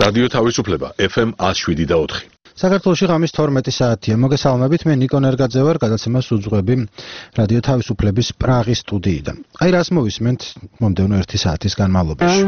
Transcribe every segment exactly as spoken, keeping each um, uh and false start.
რადიო თავისუფლება ეფ ემ one oh seven და four. საქართველოში ღამის თორმეტი საათია. მოგესალმებით, მე ნიკო ნერგაძე ვარ, გადაცემას უძღვები რადიო თავისუფლების პრაღის სტუდიიდან. აი რას მოვისმენთ მომდევნო ერთი საათის განმავლობაში.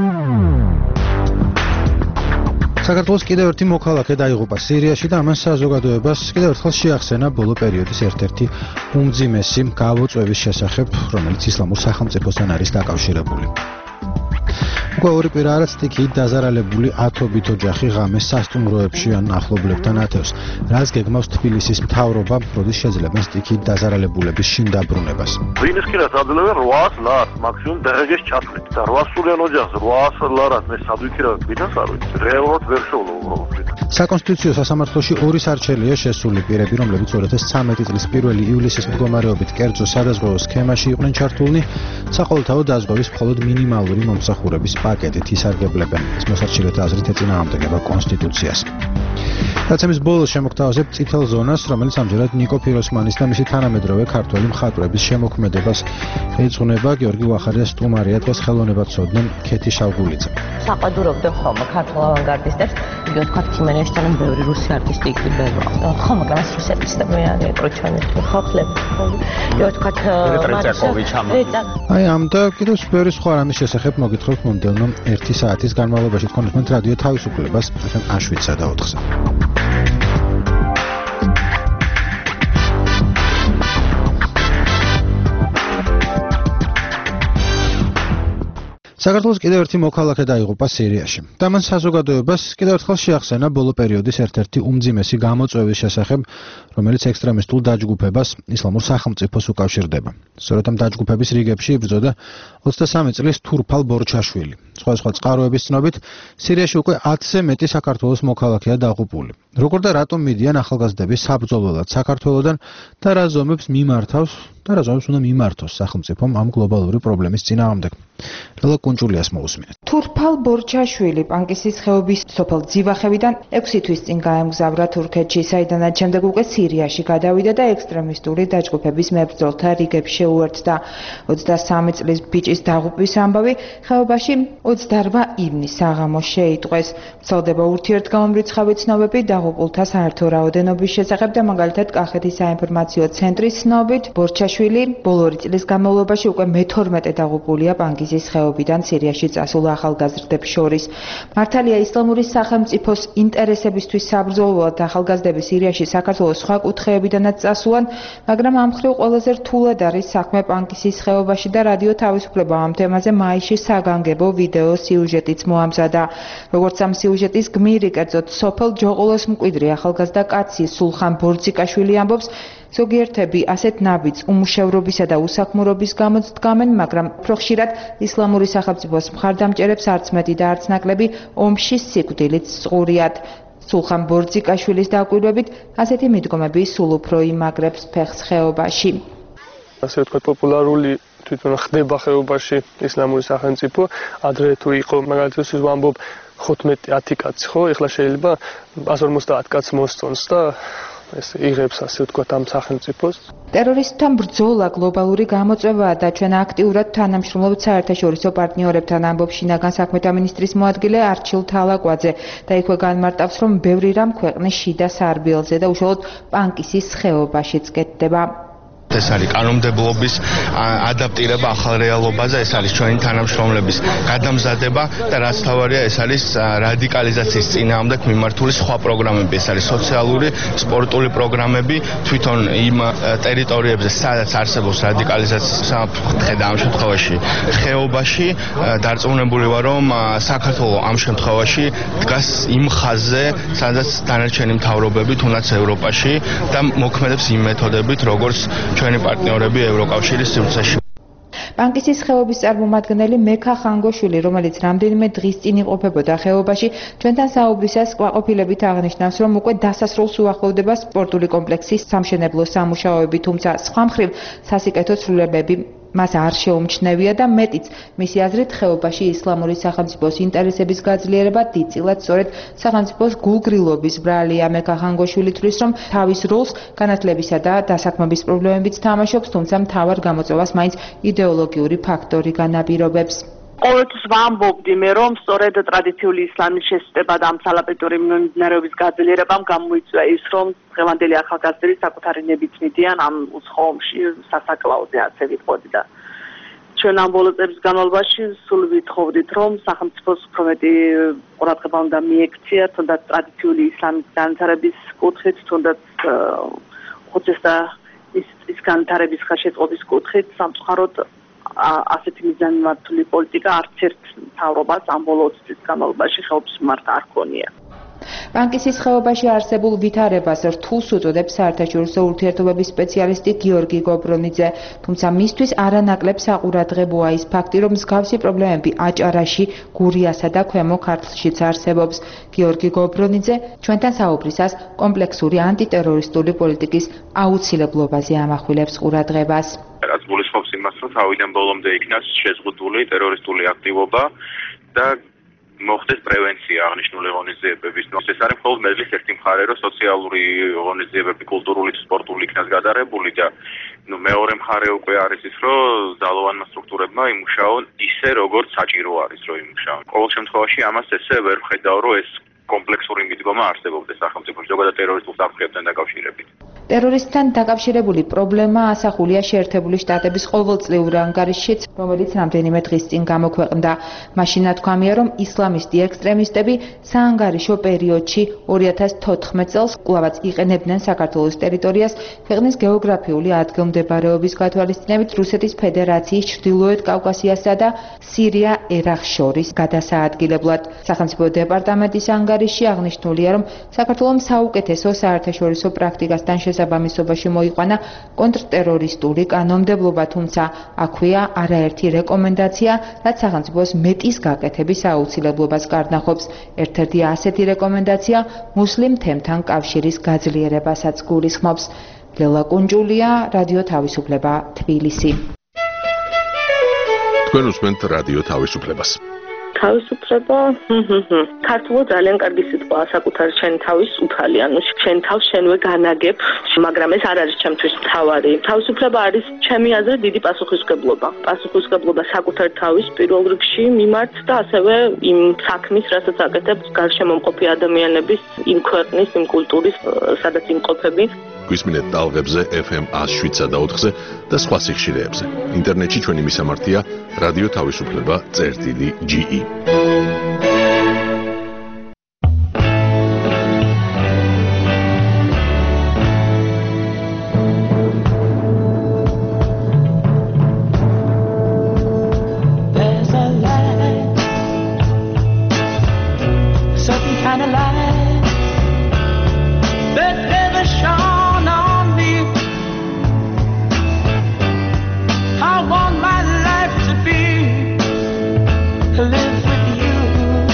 საქართველოს კიდევ ერთი მოქალაქე დაიღუპა სირიაში და ამან საზოგადოებას კიდევ ერთხელ შეახსენა ბოლო პერიოდის ერთ-ერთი უმძიმესი გავუწვევის შესახებ, რომელიც ისლამურ სახელმწიფოსთან არის დაკავშირებული. უკვე ორი კვირა არა სტიქიით დაზარალებული ათობით ოჯახი ღამეს სასტუმროებში ან ახლობლებთან ათევს. რაც გეგმავს თბილისის მთავრობა, როდის შეძლებენ სტიქიით დაზარალებულების შინ დაბრუნებას. ვინც კი რაც აძლევენ რვას ლარს, მაქსიმუმ დღეს ჩათვლით და რვასულიან ოჯახს რვას ლარად მე სადვიქირავ ვინას არ ვიცი. რეალურად ვერ შევძლო უბრალოდ. საკონსტიტუციო სასამართლოში ორი სარჩელია შესული პირები, რომლებიც two thousand thirteen წლის პირველი ივლისის მდგომარეობით კერძო სადაზღვევო სქემაში იყვნენ ჩართულნი, საყოველთაო დაზღვევის მხოლოდ მინიმალური მომსახურების პაკეტით ისარგებლებენ. ეს მოსარჩელთა აზრით ეწინააღმდეგება კონსტიტუციას. დაცემის ბოლოს შემოგთავაზებ წითელ ზონას, რომელიც ამჯერად ნიკო ფიროსმანის და მისი თანამედროვე ქართველი მხატვრების შემოქმედებას ეძღვნება. გიორგი ვახარია სტუმარია, დღეს ხელოვნებად ცოდნენ ქეთი შავგულიძე. საყვედურობდნენ ხოლმე ქართულ ავანგარდისტებს, იგივე თქვა ქიმენიაშთან ბევრი რუსი არტისტი იქნება. ხო, მაგრამ ეს რუსეთის და მე არის პროჩანის ხალხლები. იგივე თქვა აი ამ და კიდევ ბევრი სხვა რამის შესახებ მოგითხრობთ მომდევნო ერთი საათის განმავლობაში. თქვენ რადიო თავისუფლებას ეფ ემ one oh seven და four-ზე. საქართველოს კიდევ ერთი მოქალაქე დაიღუპა სირიაში. და მან საზოგადოებას კიდევ ერთხელ შეახსენა ბოლო პერიოდის ერთ-ერთი უმძიმესი გამოწვევის შესახებ, რომელიც ექსტრემისტულ დაჯგუფებას ისლამურ სახელმწიფოს უკავშირდება. სწორედ ამ დაჯგუფების რიგებში იბრძოდა ოცდასამი წლის თურფალ ბორჩაშვილი. სხვადასხვა წყაროების ცნობით, სირიაში უკვე ათზე მეტი საქართველოს მოქალაქეა დაღუპული. როგორ და რატომ მიდიან ახალგაზრდები საბრძოლველად საქართველოდან და რა ზომებს მიმართავს და რა ზომებს უნდა მიმართოს სახელმწიფომ ამ გლობალური პრობლემის წინააღმდეგ. ლელა კუნჭულიას მოусმინეთ. თურფალ ბორჩაშვილი პანკისის ხეობის სოფელ ძივახევიდან ექვსი თვის წინ გაემგზავრა თურქეთში, საიდანაც შემდეგ უკვე სირიაში გადავიდა და ექსტრემისტული დაჯგუფების მებრძოლთა რიგებში შეუერთდა. ოცდასამი წლის ბიჭის დაღუპვის ამბავი ხეობაში ოცდარვა ივნისს საღამოს შეიტყვეს. ვრცელდება ურთიერთგამომრიცხავი ცნობები დაღუპულთა საერთო რაოდენობის შესახებ და მაგალითად კახეთის საინფორმაციო ცენტრის ცნობით ბორჩაშვილი ბოლო ორი წლის განმავლობაში უკვე მეთორმეტე დაღუპულია პანკისის ხეობიდან სირიაში წასულ ახალგაზრდებს შორის. მართალია ისლამური სახელმწიფოს ინტერესებისთვის საბრძოლველად ახალგაზრდები სირიაში საქართველოს სხვა კუთხეებიდანაც წასულან, მაგრამ ამ მხრივ ყველაზე რთულად არის საქმე პანკისის ხეობაში და რადიო თავისუფლება ამ თემაზე მაისში საგანგებო ვიდეო სიუჟეტიც მოამზადა. როგორც ამ სიუჟეტის გმირი, კერძოდ სოფელ ჯოყოლოს მკვიდრი ახალგაზრდა კაცი სულხან ბორძიკაშვილი ამბობს, ზოგიერთები ასეთ ნაბიჯ უმუშევრობისა და უსაქმურობის გამოც დგამენ, მაგრამ უფრო ხშირად ისლამური სახელმწიფოს მხარდამჭერებს არც მეტი და არც ნაკლები ომში სიკვდილით სწურიათ. სულხან ბორძიკაშვილის დაკვირვებით, ასეთი მიდგომები სულ უფრო იმაგრებს ფეხს ხეობაში. ასე ვთქვათ, პოპულარული თვითონ ხდება ხეობაში ისლამური სახელმწიფო, ადრე თუ იყო მაგალითად ვამბობ ხუთმეტი ათი კაცი, ხო, ეხლა შეიძლება one forty კაცს მოსწონს და ეს იღებს ასე ვთქვათ ამ სახელმწიფოს. ტერორისტთან ბრძოლა გლობალური გამოწვევაა და ჩვენ აქტიურად თანამშრომლობთ საერთაშორისო პარტნიორებთან, ამბობს შინაგან საქმეთა მინისტრის მოადგილე არჩილ თალაკვაძე და იქვე განმარტავს, რომ ბევრი რამ ქვეყნის შიდა სარბიელზე და უშუალოდ პანკისის ხეობაშიც კეთდება. ეს არის კანონმდებლობის ადაპტირება ახალ რეალობაზე, ეს არის ჩვენი თანამშრომლების გადამზადება და რაც თავარია, ეს არის რადიკალიზაციის წინააღმდეგ მიმართული სხვა პროგრამები, ეს არის სოციალური, სპორტული პროგრამები თვითონ იმ ტერიტორიებზე, სადაც არსებობს რადიკალიზაციის საფრთხე და ამ შემთხვევაში ხეობაში დარწმუნებული ვარ, რომ საქართველოს ამ შემთხვევაში დგას იმ ხაზზე, სადაც დანარჩენი მთავრობები თუნდაც ევროპაში და მოქმედებს იმ მეთოდებით, როგორც ჩვენი პარტნიორები ევროკავშირის სივრცეში. პანკისის ხეობის წარმომადგენელი მექა ხანგოშვილი, რომელიც რამდენიმე დღის წინ იმყოფებოდა ხეობაში, ჩვენთან საუბრისას კვაყოფილებით აღნიშნავს, რომ უკვე დასასრულს უახლოვდება სპორტული კომპლექსის სამშენებლო სამუშაოები, თუმცა სხვა მხრივ სასიკეთო ცვლილებები მას არ შეუმჩნევია და მეტიც, მისი აზრით, ხეობაში ისლამური სახელმწიფოს ინტერესების გაძლიერება დიდწილად სწორედ სახელმწიფოს გულგრილობის ბრალია. მექა ხანგოშვილი თვლის, რომ თავის როლს განათლებისა და დასაქმების პრობლემებიც თამაშობს, თუმცა მთავარ გამოწვევას მაინც იდეოლოგიური ფაქტორი განაპირობებს. ყოველთვის ვამბობდი მე, რომ სწორედ ტრადიციული ისლამის შესწება და ამ სალაპეტური მიმდინარეობის გაძლიერებამ გამოიწვია ის, რომ დღევანდელი ახალგაზრდები საკუთარი ნებით მიდიან ამ უცხოომში სასაკლაოზე, ასე ვიტყოდი და ჩვენ ამ ბოლო წლების განმავლობაში სულ ვითხოვდით, რომ სახელმწიფოს უფრო მეტი ყურადღება უნდა მიექცია, თუნდაც ტრადიციული ისლამის განვითარების კუთხით, თუნდაც ხოცეს და ის ის განვითარების ხელშეწყობის კუთხით, სამწუხაროდ ასეთი მიზანმიმართული პოლიტიკა არც ერთ მთავრობას ამ ბოლო ოცი წლის განმავლობაში ხელს მიმართ არ ქონია. ბანკის ხეობაში არსებულ ვითარებას რთულს უწოდებს საერთაშორისო ურთიერთობების სპეციალისტი გიორგი გობრონიძე, თუმცა მისთვის არანაკლებ საყურადღებოა ის ფაქტი, რომ მსგავსი პრობლემები აჭარაში, გურიასა და ქვემო ქართლშიც არსებობს. გიორგი გობრონიძე ჩვენთან საუბრისას კომპლექსური ანტიტერორისტული პოლიტიკის აუცილებლობაზე ამახვილებს ყურადღებას. რაც გულისხმობს იმას, რომ თავიდან ბოლომდე იქნას შეზღუდული ტერორისტული აქტივობა და მოხდეს პრევენცია აღნიშნული ღონისძიებების. ეს არის მხოლოდ მედლის ერთი მხარე, რომ სოციალური ღონისძიებები, კულტურული, სპორტული იქნას გადაღებული და ნუ მეორე მხარე უკვე არის ის, რომ ძალოვანმა სტრუქტურებმა იმუშაონ ისე, როგორც საჭირო არის, რომ იმუშაონ. ყოველ შემთხვევაში ამას ესე ვერ ვხედავ, რომ ეს კომპლექსური მიდგომა არსებობდეს სახელმწიფოში, ზოგადად ტერორისტულ საფრთხეებთან დაკავშირებით. ტერორისტთან დაკავშირებული პრობლემა ასახულია შეერთებული შტატების ყოველწლიურ ანგარიშშიც, რომელიც რამდენიმე დღის წინ გამოქვეყნდა. მაშინ ნათქვამია, რომ ისლამისტი ექსტრემისტები საანგარიშო პერიოდში ორი ათას თოთხმეტ წელს კვლავაც იყენებდნენ საქართველოს ტერიტორიას ქვეყნის გეოგრაფიული ადგილმდებარეობის გათვალისწინებით რუსეთის ფედერაციის ჩრდილოეთ კავკასიასა და სირია ერახს შორის გადასაადგილებლად. სახელმწიფო დეპარტამენტის ანგარიშში აღნიშნულია, რომ საქართველომ საუკეთესო საერთაშორისო პრაქტიკასთან შესაბამისობაში მოიყვანა კონტრტერორისტული კანონმდებლობა, თუმცა აქვეა არაერთი რეკომენდაცია, რაც სახელმწიფოს მეტის გაკეთების აუცილებლობას გარნახობს. ერთ-ერთი ასეთი რეკომენდაცია მუსლიმ თემთან კავშირის გაძლიერებასაც გულისხმობს. ლელა კუნჯულია, რადიო თავისუფლება, თბილისი. თქვენ უსმენთ რადიო თავისუფლებას. თავისუფლება, ქართულად ძალიან კარგი სიტყვაა, საკუთარი შენი თავის უთალი, ანუ შენ თავს შენვე განაგებ, მაგრამ ეს არ არის ჩემთვის მთავარი. თავისუფლება არის ჩემი აზრით დიდი პასუხისმგებლობა. პასუხისმგებლობა საკუთარი თავის პირველ რიგში მიმართ და ასევე იმ საქმის, რასაც აკეთებს გარშემომყოფი ადამიანების, იმ ქვეყნის, იმ კულტურის, სადაც იმყოფები. გვისმინეთ ტალღებზე ეფ ემ ას შვიდსა და ოთხზე და სხვა სიხშირეებზე. ინტერნეტში ჩვენი მისამართია რადიო თავისუფლება წერტილი ჯი ი. Live with you.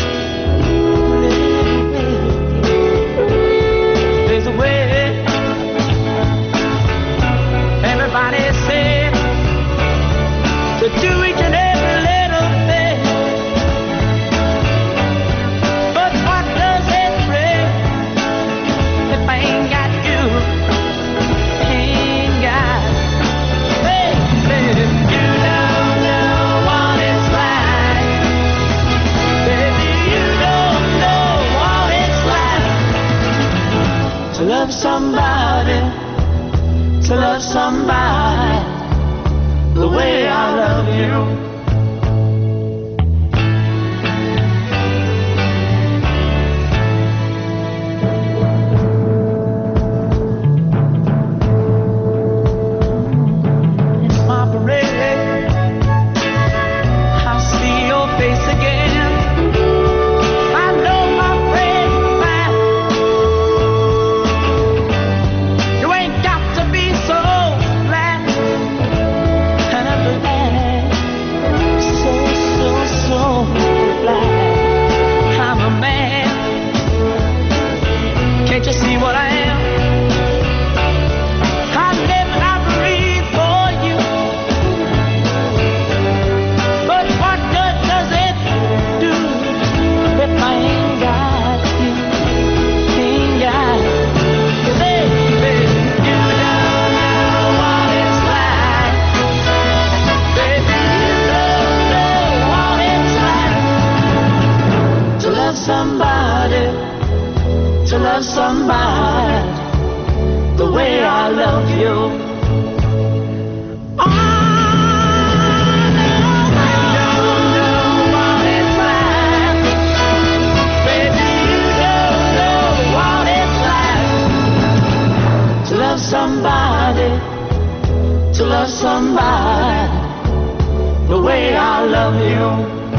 love somebody the way I love you.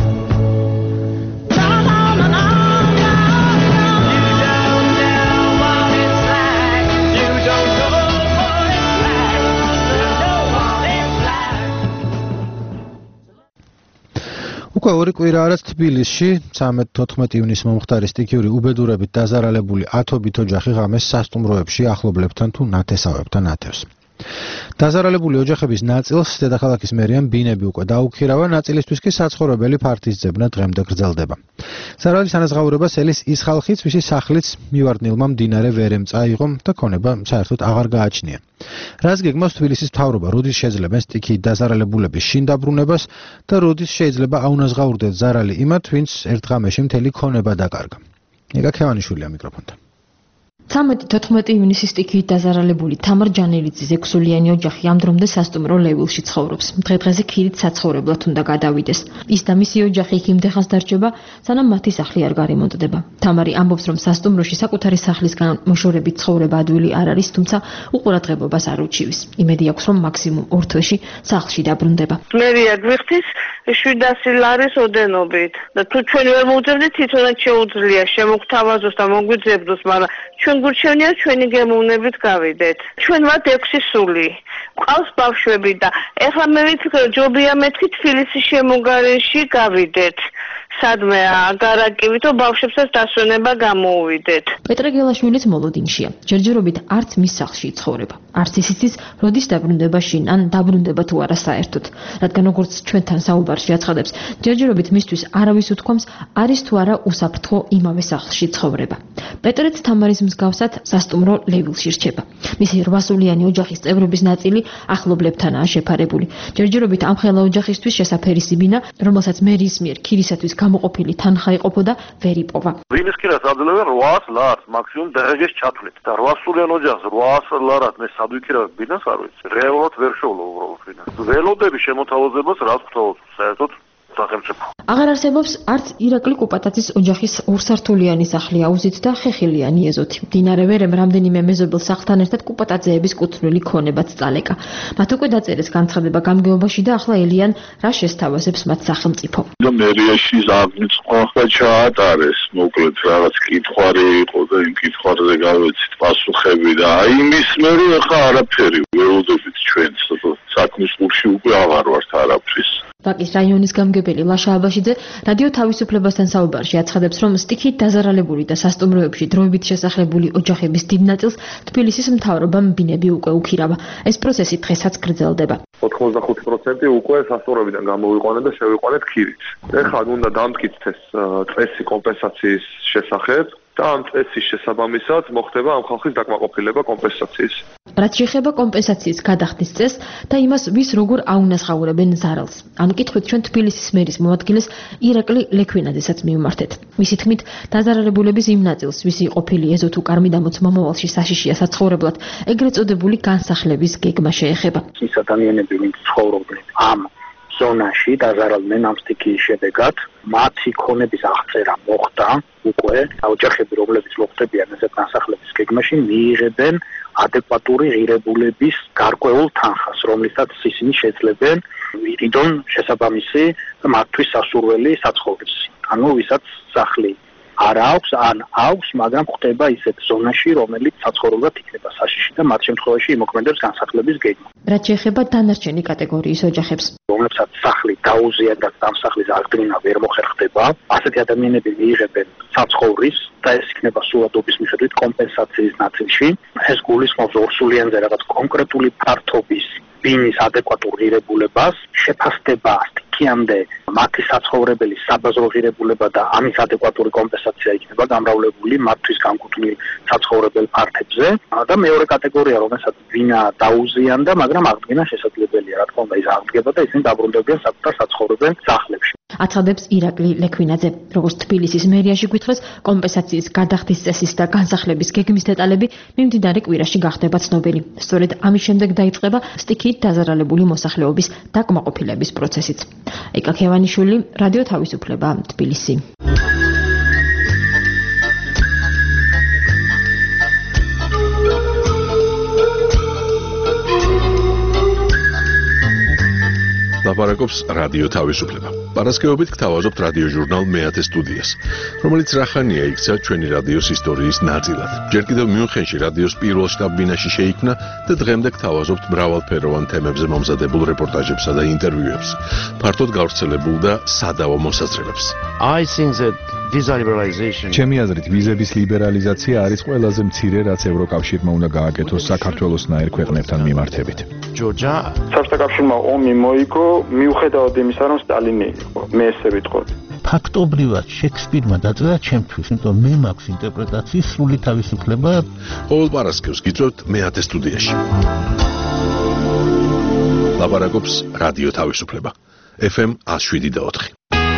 უკვე ორი კვირაა, რაც თბილისში ცხრამეტ-თოთხმეტ ივნისს მომხდარი სტიქიური უბედურებით დაზარალებული ათობით ოჯახი ღამეს სასტუმროებში ახლობლებთან თუ ნათესავებთან ათევს. დაზარალებული ოჯახების ნაწილს დედაქალაქის მერიამ ბინები უკვე დაუქირავა, ნაწილისთვის კი საცხოვრებელი ფართის ძებნა დღემდე გრძელდება. ზარალის ანაზღაურებას ელის ის ხალხიც, ვისი სახლიც მივარდნილმა მდინარე ვერემ წაიღო და ქონება საერთოდ აღარ გააჩნია. რას გეგმავს თბილისის მთავრობა, როდის შეძლებენ სტიქიით დაზარალებულების შინ დაბრუნებას და როდის შეიძლება აუნაზღაურდეთ ზარალი იმათ, ვინც ერთ ღამეში მთელი ქონება დაკარგა. ეკა ქევანიშვილია მიკროფონთან. ცხრამეტ-თოთხმეტ ივნისის სტიქიით დაზარალებული თამარ ჯანელიძის ექვსულიანი ოჯახი ამ დრომდე სასტუმრო ლევილში ცხოვრობს. დღე-დღეზე ქირით საცხოვრებლად უნდა გადავიდეს. ის და მისი ოჯახი იქ იმდენხანს დარჩება, სანამ მათი სახლი არ გარემონტდება. თამარი ამბობს, რომ სასტუმროში საკუთარი სახლისგან მოშორებით ცხოვრება ადვილი არ არის, თუმცა უყურადღებობას არ უჩივის. იმედი აქვს, რომ მაქსიმუმ ორ თვეში სახლში დაბრუნდება. მერია გვიხდის შვიდასი ლარის ოდენობით და თუ ჩვენ ვერ მოვძებდით, თვითონაც შეუძლია შემოგთავაზოს და მოგვიძებნოს, მაგრამ ჩვენ გურჩევნია ჩვენი გემოვნებით გავიდეთ. ჩვენ ვართ ექვსი სული. ყავს ბავშვები და ეხლა მე ვიცი, ჯობია მეთქი თბილისის შემოგარენში გავიდეთ. სადმე აგარაკივით, რომ ბავშვებსაც დასვენება გამოუვიდეთ. პეტრე გელაშვილიც მოლოდინშია. ჯერჯერობით არც მის სახლში იცხოვრება. არც ის იცის, როდის დაბრუნდება შინ, ან დაბრუნდება თუ არა საერთოდ. რადგან როგორც ჩვენთან საუბარში აცხადებს, ჯერჯერობით მისთვის არავის უთქვამს, არის თუ არა უსაფრთხო იმავე სახლში ცხოვრება. პეტრეც თამარის მსგავსად სასტუმრო ლევილში რჩება. მისი რვასულიანი ოჯახის წევრების ნაწილი ახლობლებთანაა შეფარებული. ჯერჯერობით ამ ხელა ოჯახისთვის შესაფერი სიბინა, რომელსაც მერის მიერ ქირისათვის გამოყოფილი თანხა იყოფოდა, ვერ იპოვა. ვინის კირას აძლევენ რვაას ლარს, მაქსიმუმ დღეს ჩათვლით და რვასულიან ოჯახს რვაას ლარად მე სად ვიქირავებ ბინას არ ვიცი. რეალურად ვერ შევლო უბრალოდ ბინას. ველოდები შემოთავაზებას რას გთავაზობ საერთოდ სახელმწიფო. აღარ არსებობს არც ირაკლი კუპატაძის ოჯახის ორსართულიანი სახლი აუზით და ხეხილიანი ეზოთი. მდინარე ვერემ რამდენიმე მეზობელ სახლთან ერთად კუპატაძეების კუთვნილი ქონებაც წალეკა. მათ უკვე დაწერეს განცხადება გამგეობაში და ახლა ელიან რა შესთავაზებს მათ სახელმწიფო. და მერიაში ზაგნიწყვა და ჩაატარეს, მოკლედ რაღაც კითხვარი იყო და იმ კითხვარზე გავეცით პასუხები და აი იმის მერე ახლა არაფერი ველოდებით ჩვენც საქმის ყურში უკვე აღარ ვართ არაფრის. ვაკის რაიონის გამგებელი ლაშა აბაშიძე რადიო თავისუფლებასთან საუბარში აცხადებს, რომ სტიქით დაზარალებული და სასტუმროებში დროებით შესახლებული ოჯახების დიდ ნაწილს თბილისის მთავრობამ ბინები უკვე უქირავა. ეს პროცესი დღესაც გრძელდება. ოთხმოცდახუთი პროცენტი უკვე სასტუმროებიდან გამოვიყვანეთ და შევიყვანეთ ქირით. ეხლა უნდა დამტკიცთ ეს წესი კომპენსაციის შესახებ და ამ წესის შესაბამისად მოხდება ამ ხალხის დაკმაყოფილება კომპენსაციის. რაც შეეხება კომპენსაციის გადახდის წესს და იმას, ვის როგორ აუნაზღაურებენ ზარალს. ამ კითხვით ჩვენ თბილისის მერის მოადგილეს ირაკლი ლექვინაძესაც მივმართეთ. მისი თქმით, დაზარალებულების იმ ნაწილს, ვისი ყოფილი ეზო თუ კარმი დამოც მომავალში საშიშია საცხოვრებლად, ეგრეთ წოდებული განსახლების გეგმა შეეხება. ის ადამიანები, ვინც ცხოვრობენ ამ ზონაში დაზარალდნენ ამ სტიქიის შედეგად, მათი ქონების აღწერა მოხდა უკვე. ოჯახები, რომლებიც მოხვდებიან ესეთ განსახლების გეგმაში, მიიღებენ ადეკვატური ღირებულების გარკვეულ თანხას, რომლითაც ისინი შეძლებენ ვიყიდონ შესაბამისი მათთვის სასურველი საცხოვრისი. ანუ ვისაც სახლი არ აქვს, ან აქვს, მაგრამ ხდება ისეთ ზონაში, რომელიც საცხოვრებლად იქნება საშიში და მათ შემთხვევაში იმოქმედებს განსახლების გეგმა. რაც შეეხება დანარჩენი კატეგორიის ოჯახებს, რომლებსაც სახლი დაუზიარდა და ამ სახლის აღდგენა ვერ მოხერხდება, ასეთი ადამიანები მიიღებენ საცხოვრის და ეს იქნება სულადობის მიხედვით კომპენსაციის ნაწილში. ეს გულისხმობს ორსულიანზე რაღაც კონკრეტული ფართობის ბინის ადეკვატურ ღირებულებას, შეფასდება სტიქიამდე მათი საცხოვრებელი საბაზრო ღირებულება და ამის ადეკვატური კომპენსაცია იქნება გამრავლებული მათთვის განკუთვნილ საცხოვრებელ ფართებზე. და მეორე კატეგორია, რომელსაც ბინა დაუზიანდა, მაგრამ აღდგენა შესაძლებელია, რა თქმა უნდა, ის აღდგება და ისინი დაბრუნდებიან საკუთარ საცხოვრებელ სახლებში. აცხადებს ირაკლი ლექვინაძე. როგორც თბილისის მერიაში გვითხრეს, კომპენსაციის გადახდის წესის და განსახლების გეგმის დეტალები მიმდინარე კვირაში გახდება ცნობილი. სწორედ ამის შემდეგ დაიწყება სტიქიით დაზარალებული მოსახლეობის დაკმაყოფილების პროცესიც. ეკა ქევანიშვილი, რადიო თავისუფლება, თბილისი. ლაპარაკობს რადიო თავისუფლება. Პარასკევობით გთავაზობთ რადიო ჟურნალ მეათე სტუდიას, რომელიც რახანია იქცა ჩვენი რადიოს ისტორიის ნაწილად. ჯერ კიდევ მიუნხენში რადიოს პირველ შტაბ-ბინაში შეიქმნა და დღემდე გთავაზობთ მრავალფეროვან თემებზე მომზადებულ რეპორტაჟებსა და ინტერვიუებს, ფართოდ გავრცელებულ და სადავო მოსაზრებებს. I think that visa liberalization ჩემი აზრით ვიზების ლიბერალიზაცია არის ყველაზე მცირე, რაც ევროკავშირმა უნდა გააკეთოს საქართველოსნაირ ქვეყნებთან მიმართებით. Georgia საბჭოთა კავშირმა ომი მოიგო მიუხედავად იმისა, რომ სტალინი იყო. მე ესე ვიტყოდი. ფაქტობრივად შექსპირმა დაწერა ჩემთვის, იმიტომ მე მაქვს ინტერპრეტაციის სრული თავისუფლება. ყოველ პარასკევს გიწევთ მეათე სტუდიაში. ლაპარაკობს რადიო თავისუფლება. F M one oh seven point four.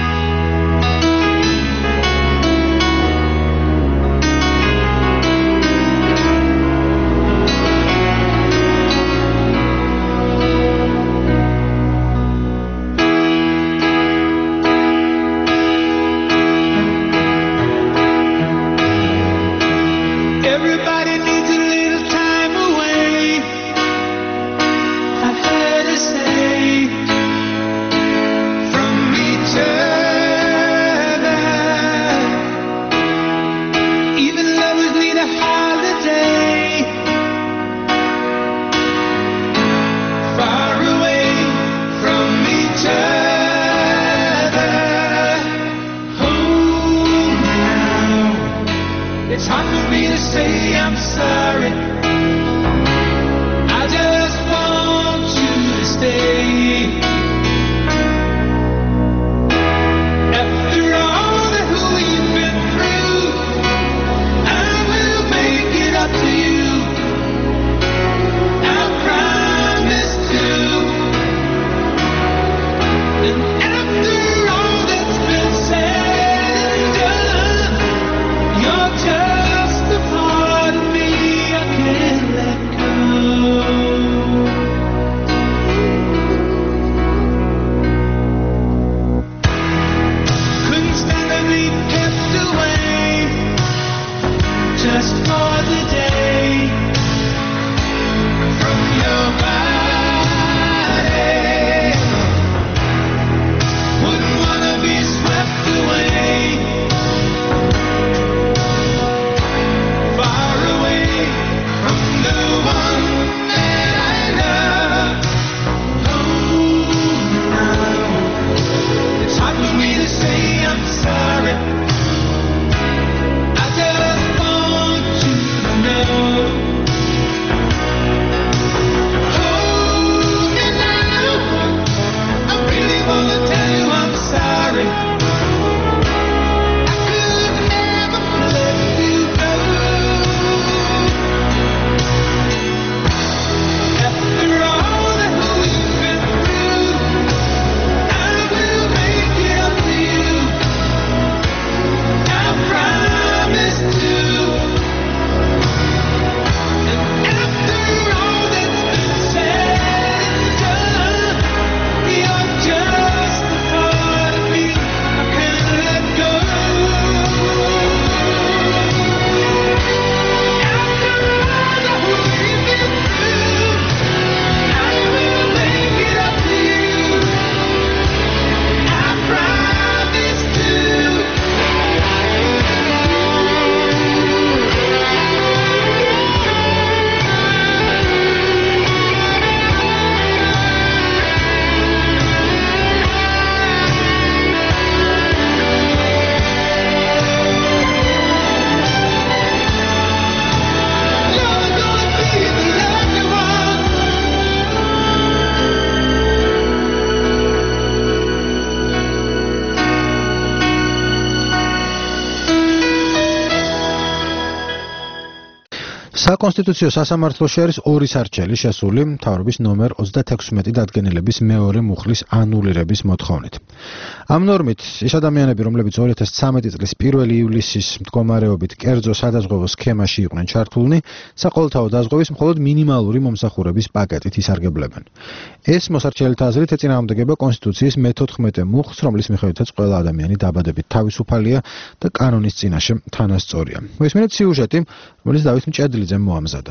საკონსტიტუციო სასამართლოში არის ორი სარჩელი შესული მთავრობის ნომერ ოცდათექვსმეტი დადგენილების მეორე მუხლის ანულირების მოთხოვნით. ამ ნორმით ის ადამიანები, რომლებიც ორი ათას ცხრამეტი წლის პირველი ივლისის მდგომარეობით კერძო სადაზღვევო სქემაში იყვნენ ჩართულნი, საყოველთაო დაზღვევის მხოლოდ მინიმალური მომსახურების პაკეტით ისარგებლებენ. ეს მოსარჩელთა აზრით ეწინააღმდეგება კონსტიტუციის მეთოთხმეტე მუხლს, რომლის მიხედვითაც ყველა ადამიანი დაბადებით თავისუფალია და კანონის წინაშე თანასწორია. მოისმინეთ სიუჟეტი, რომელიც დავით მჭედლიძემ მოამზადა.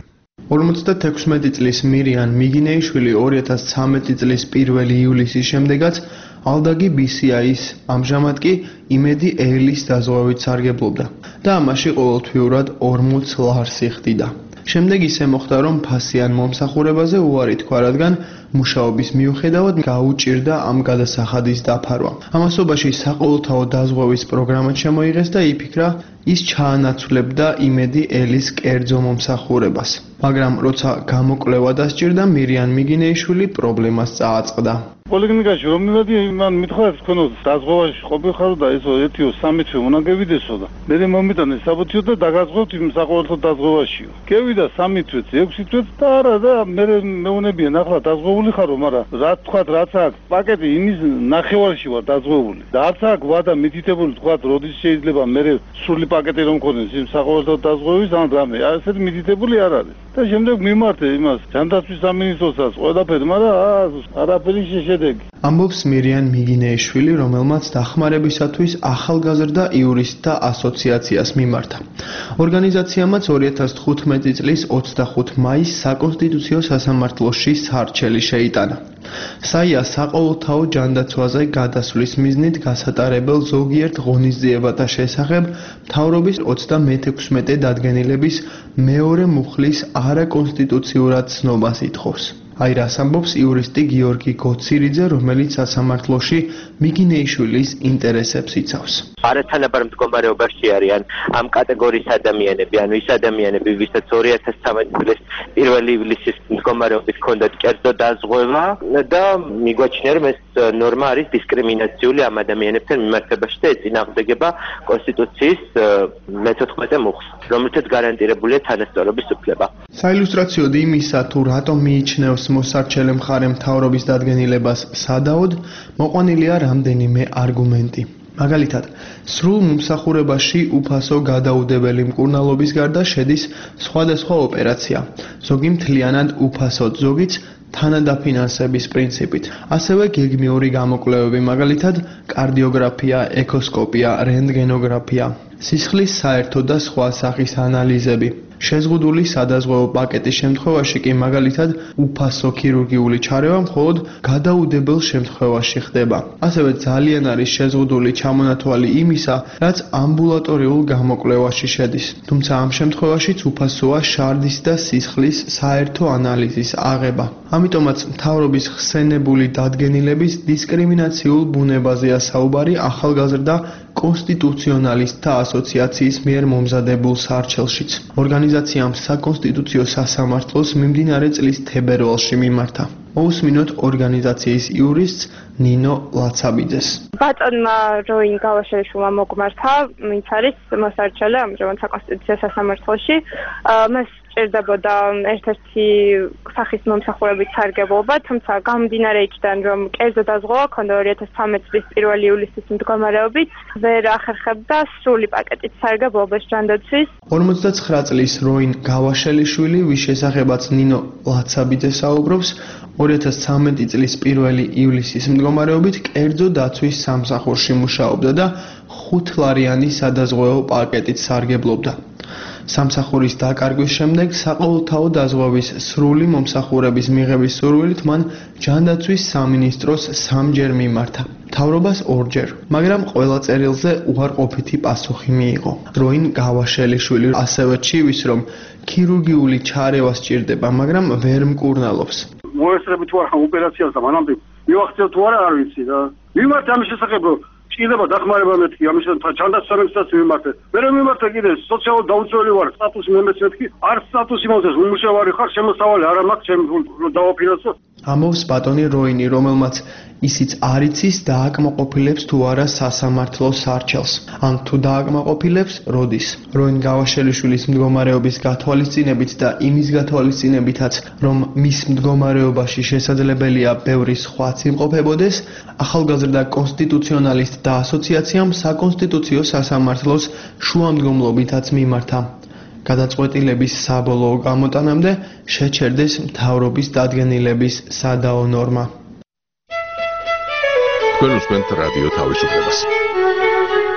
ორმოცდათექვსმეტი წლის მირიან მიგინეიშვილი ორი ათას ცხრამეტი წლის პირველი ივლისის შემდეგაც ალდაგი ბი სი აის, ამჟამად კი იმედი ელის დაზღვევით სარგებლობდა და ამაში ყოველთვიურად ორმოც ლარსი ხდიდა. შემდეგ ისე მოხდა, რომ ფასიან მომსახურებაზე უარი თქვა, რადგან მუშაობის მიუხედავად გაუჭირდა ამ გადასახადის დაფარვა. ამასობაში საყოველთაო დაზღვევის პროგრამა შემოიღეს და იფიქრა, ის ჩაანაცვლებდა იმედი ელის კერძო მომსახურებას. მაგრამ როცა გამოკვლევა დასჭირდა, მირიან მიგინეიშვილი პრობლემას წააწყდა. პოლიკლინიკაში რომ მივედი, მან მithქვათ თქვენო დაზღვევაში ყოფილიყარო და ესო ერთიო სამი თვე უნდა გევიდესო და მე მომიტანე საბუთიო და დაგაზღვევთ იმ საყოველთაო დაზღვევაშიო. გევიდა სამი თვეც, ექვსი თვეც და არა და მე მეუნებიან ახლა დაზღვეული ხარო, მაგრამ რა თქვათ, რაც აქვს პაკეტი იმის ნახევარში ვარ დაზღვეული. და არც აქვს ვადა მითითებული თქვათ, როდის შეიძლება მე სრული პაკეტი რომ მქონდეს იმ საყოველთაო დაზღვევის ან რამე. ასეთი მითითებული არ არის. და შემდეგ მიმართე იმას ჯანდაცვის სამინისტროსაც ყველაფერი, მაგრამ არაფერი შედეგი. ამბობს მირიან მიგინეიშვილი, რომელმაც დახმარებისათვის ახალგაზრდა იურისტთა ასოციაციას მიმართა. ორგანიზაციამაც ორი ათას თხუთმეტი წლის ოცდახუთი მაისს საკონსტიტუციო სასამართლოში სარჩელი შეიტანა. საია საყოველთაო ჯანდაცვაზე გადასვლის მიზნით გასატარებელ ზოგიერთ ღონისძიებათა შესახებ მთავრობის ოცდამეთექვსმეტე დადგენილების მეორე მუხლის არაკონსტიტუციურად ცნობას ითხოვს. აი რას ამბობს იურისტი გიორგი გოცირიძე, რომელიც სასამართლოში მიგინეიშვილის ინტერესებს იცავს. არათანაბარ მდგომარეობაში არიან ამ კატეგორიის ადამიანები, ანუ ის ადამიანები, ვისაც ორი ათას ცხრამეტი წლის პირველი ივლისის მდგომარეობით ჰქონდათ კერძო დაზღვევა და მიგვაჩნია, რომ ეს ნორმა არის დისკრიმინაციული ამ ადამიანებთან მიმართებაში და ეწინააღმდეგება კონსტიტუციის მეთოთხმეტე მუხლს, რომელთაც გარანტირებულია თანასწორობის უფლება. საილუსტრაციოდ იმისა, თუ რატომ მიიჩნევს მოსარჩელე მხარე მთავრობის დადგენილებას სადაოდ, მოყვანილია რამდენიმე არგუმენტი. მაგალითად, სრულ მომსახურებაში უფასო გადაუდებელი მკურნალობის გარდა შედის სხვადასხვა ოპერაცია, ზოგი მთლიანად უფასოდ, ზოგიც თანადაფინანსების პრინციპით. ასევე გეგმიური გამოკვლევები, მაგალითად, კარდიოგრაფია, ეკოსკოპია, რენტგენოგრაფია, სისხლის საერთო და სხვა სახის ანალიზები. შეზღუდული სადაზღვევო პაკეტის შემთხვევაში კი მაგალითად უფასო ქირურგიული ჩარევა მხოლოდ გადაუდებელ შემთხვევაში ხდება. ასევე ძალიან არის შეზღუდული ჩამონათვალი იმისა, რაც ამბულატორიულ გამოკვლევაში შედის. თუმცა ამ შემთხვევაშიც უფასოა შარდის და სისხლის საერთო ანალიზის აღება. ამიტომაც მთავრობის ხსენებული დადგენილების დისკრიმინაციულ ბუნებაზეა საუბარი ახალგაზრდა კონსტიტუციონალისტთა ასოციაციის მიერ მომზადებულ სარჩელშიც. ორგანიზაციამ საკონსტიტუციო სასამართლოს მიმდინარე წლის თებერვალში მიმართა. მოусმინოთ ორგანიზაციის იურისტს ნინო ლაცაბიძეს. ბატონმა როინ გავაშელიშვილმა მოგმართა, ვინც არის მოსარჩელე ამჟამად საკონსტიტუციო სასამართლოში. მას ჭირდებოდა ერთ-ერთი სახის მომსახურებით სარგებლობა, თუმცა გამომდინარე იქიდან, რომ კერძო დაზღვევა ჰქონდა ორი ათას ცხრამეტი წლის პირველი ივლისის მდგომარეობით, ვერ ახერხებდა სრული პაკეტით სარგებლობას ჯანდაცვის. ორმოცდაცხრა წლის როინ გავაშელიშვილი, ვის შესახებაც ნინო ლაცაბიძე საუბრობს, ორი ათას ცხრამეტი წლის პირველი ივლისის მდგომარეობით კერძო დაცვის სამსახურში მუშაობდა და ხუთლარიანი სადაზღვეო პაკეტით სარგებლობდა. სამსახურის დაკარგვის შემდეგ საყოველთაო დაზღვევის სრული მომსახურების მიღების სურვილით მან ჯანდაცვის სამინისტროს სამჯერ მიმართა. მთავრობას ორჯერ, მაგრამ ყველა წერილზე უარყოფითი პასუხი მიიღო. როინ გავაშელიშვილი ასევე ჩივის, რომ ქირურგიული ჩარევა სჭირდება, მაგრამ ვერ მკურნალობს. მოესწრებით თუ არა ოპერაციას და მანამდე მივახციოთ თუ არა არ ვიცი და მიმართ ამის შესახებ ჭირდება დახმარება მეთქი ამის ჯანდაცვის სამინისტროს მიმართე. მე რომ მიმართე კიდე სოციალურ დაუცველი ვარ, სტატუსი მომეცეთქი, არ სტატუსი მომწეს, უმუშევარი ხარ, შემოსავალი არ მაქვს, ჩემ დავაფინანსო. ამბობს ბატონი როინი, რომელმაც ისიც არ იცის დააკმაყოფილებს თუ არა სასამართლოს სარჩელს. ან თუ დააკმაყოფილებს, როდის. როინ გავაშელიშვილის მდგომარეობის გათვალისწინებით და იმის გათვალისწინებითაც, რომ მის მდგომარეობაში შესაძლებელია ბევრი სხვაც იმყოფებოდეს, ახალგაზრდა კონსტიტუციონალისტთა ასოციაციამ საკონსტიტუციო სასამართლოს შუამდგომლობითაც მიმართა. გადაწყვეტილების საბოლოო გამოტანამდე შეჩერდეს მთავრობის დადგენილების სადაო ნორმა. თქვენ უსმენთ რადიო თავისუფლებას.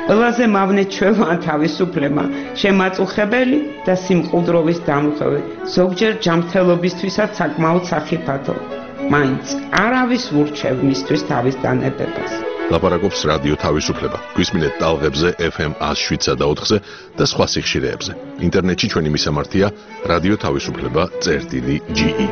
ყველაზე მავნე ჩვევა თავისუფლება, შემაწუხებელი და სიმყუდროვის დამღები, ზოგჯერ ჯანმრთელობისთვისაც საკმაოდ სახიფათო. მაინც არავის ურჩევ მისთვის თავის დანებებას. ლაპარაკობს რადიო თავისუფლება. გვისმინეთ ტალღებზე ეფ ემ one oh seven და ოთხზე და სხვა სიხშირეებზე. ინტერნეტში ჩვენი მისამართია რადიო თავისუფლება წერტილი ჯი ი.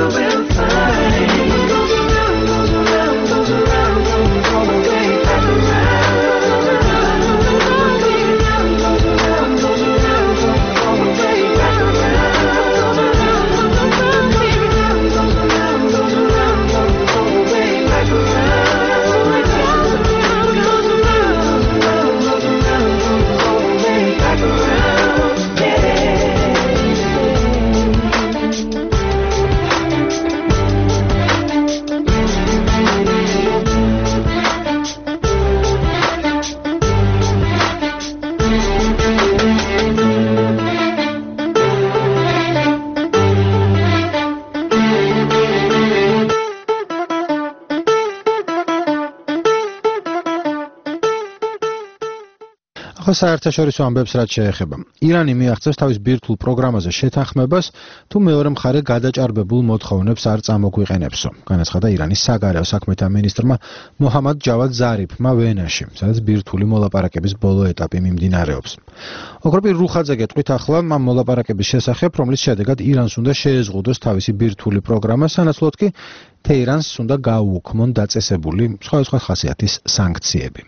Goes around, goes around, goes around, goes all the way back around. ახლა საერთაშორისო ამბებს რაც შეეხება. ირანი მიაღწევს თავის ბირთვულ პროგრამაზე შეთანხმებას, თუ მეორე მხარე გადაჭარბებულ მოთხოვნებს არ წამოგვიყენებსო. განაცხადა ირანის საგარეო საქმეთა მინისტრმა მოჰამად ჯავად ზარიფმა ვენაში, სადაც ბირთვული მოლაპარაკების ბოლო ეტაპი მიმდინარეობს. ოქროპი რუხაძე გეტყვით ახლა ამ მოლაპარაკების შესახებ, რომლის შედეგად ირანს უნდა შეეზღუდოს თავისი ბირთვული პროგრამა, სანაცვლოდ კი თეირანს უნდა გაუუქმონ დაწესებული სხვადასხვა ხასიათის სანქციები.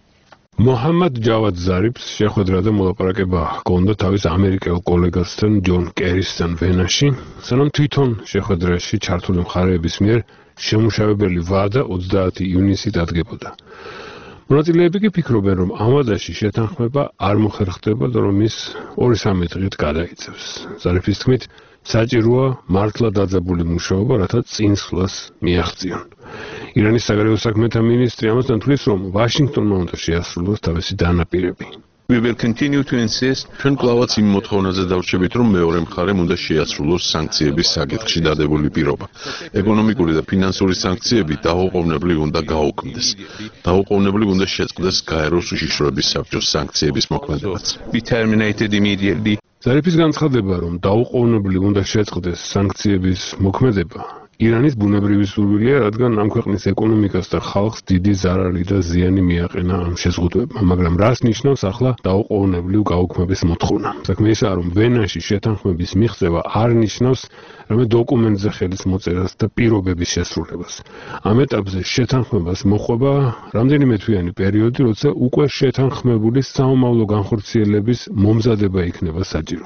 მოჰამად ჯავად ზარიფს შეხვედრა და მოლაპარაკება ჰქონდა თავის ამერიკელ კოლეგასთან ჯონ კერისთან ვენაში, სანამ თვითონ შეხვედრაში ჩართული მხარეების მიერ შემუშავებელი ვადა ოცდაათი ივნისი დადგებოდა. მონაწილეები კი ფიქრობენ, რომ ამ ვადაში შეთანხმება არ მოხერხდება და რომ ის ორი სამი დღით გადაიწევს. ზარიფის თქმით, საჭიროა მართლა დაძაბული მუშაობა, რათა წინსვლას მიაღწიონ. ირანის საგარეო საქმეთა მინისტრი ამასთან თვლის, რომ ვაშინგტონმა უნდა შეასრულოს თავისი დანაპირები. We will continue to insist. ჩვენ კლავაც იმ მოთხოვნაზე დავრჩებით, რომ მეორე მხარემ უნდა შეასრულოს სანქციების საკითხში დადებული პირობა. ეკონომიკური და ფინანსური სანქციები დაუყოვნებლივ უნდა გაუქმდეს. დაუყოვნებლივ უნდა შეწყდეს გაეროს უშიშროების საბჭოს სანქციების მოქმედებაც. Be terminated immediately. ზარიფის განცხადება, რომ დაუყოვნებლივ უნდა შეწყდეს სანქციების მოქმედება, ირანის ბუნებრივი სურვილია, რადგან ამ ქვეყნის ეკონომიკას და ხალხს დიდი ზარარი და ზიანი მიაყენა ამ შეზღუდვებმა, მაგრამ რას ნიშნავს ახლა დაუყოვნებლივ გაუქმების მოთხოვნა? საქმე ისაა, რომ ვენაში შეთანხმების მიღწევა არ ნიშნავს რამე დოკუმენტზე ხელის მოწერას და პირობების შესრულებას. ამ ეტაპზე შეთანხმებას მოყვება რამდენიმე თვიანი პერიოდი, როცა უკვე შეთანხმებული საომავლო განხორციელების მომზადება იქნება საჭირო.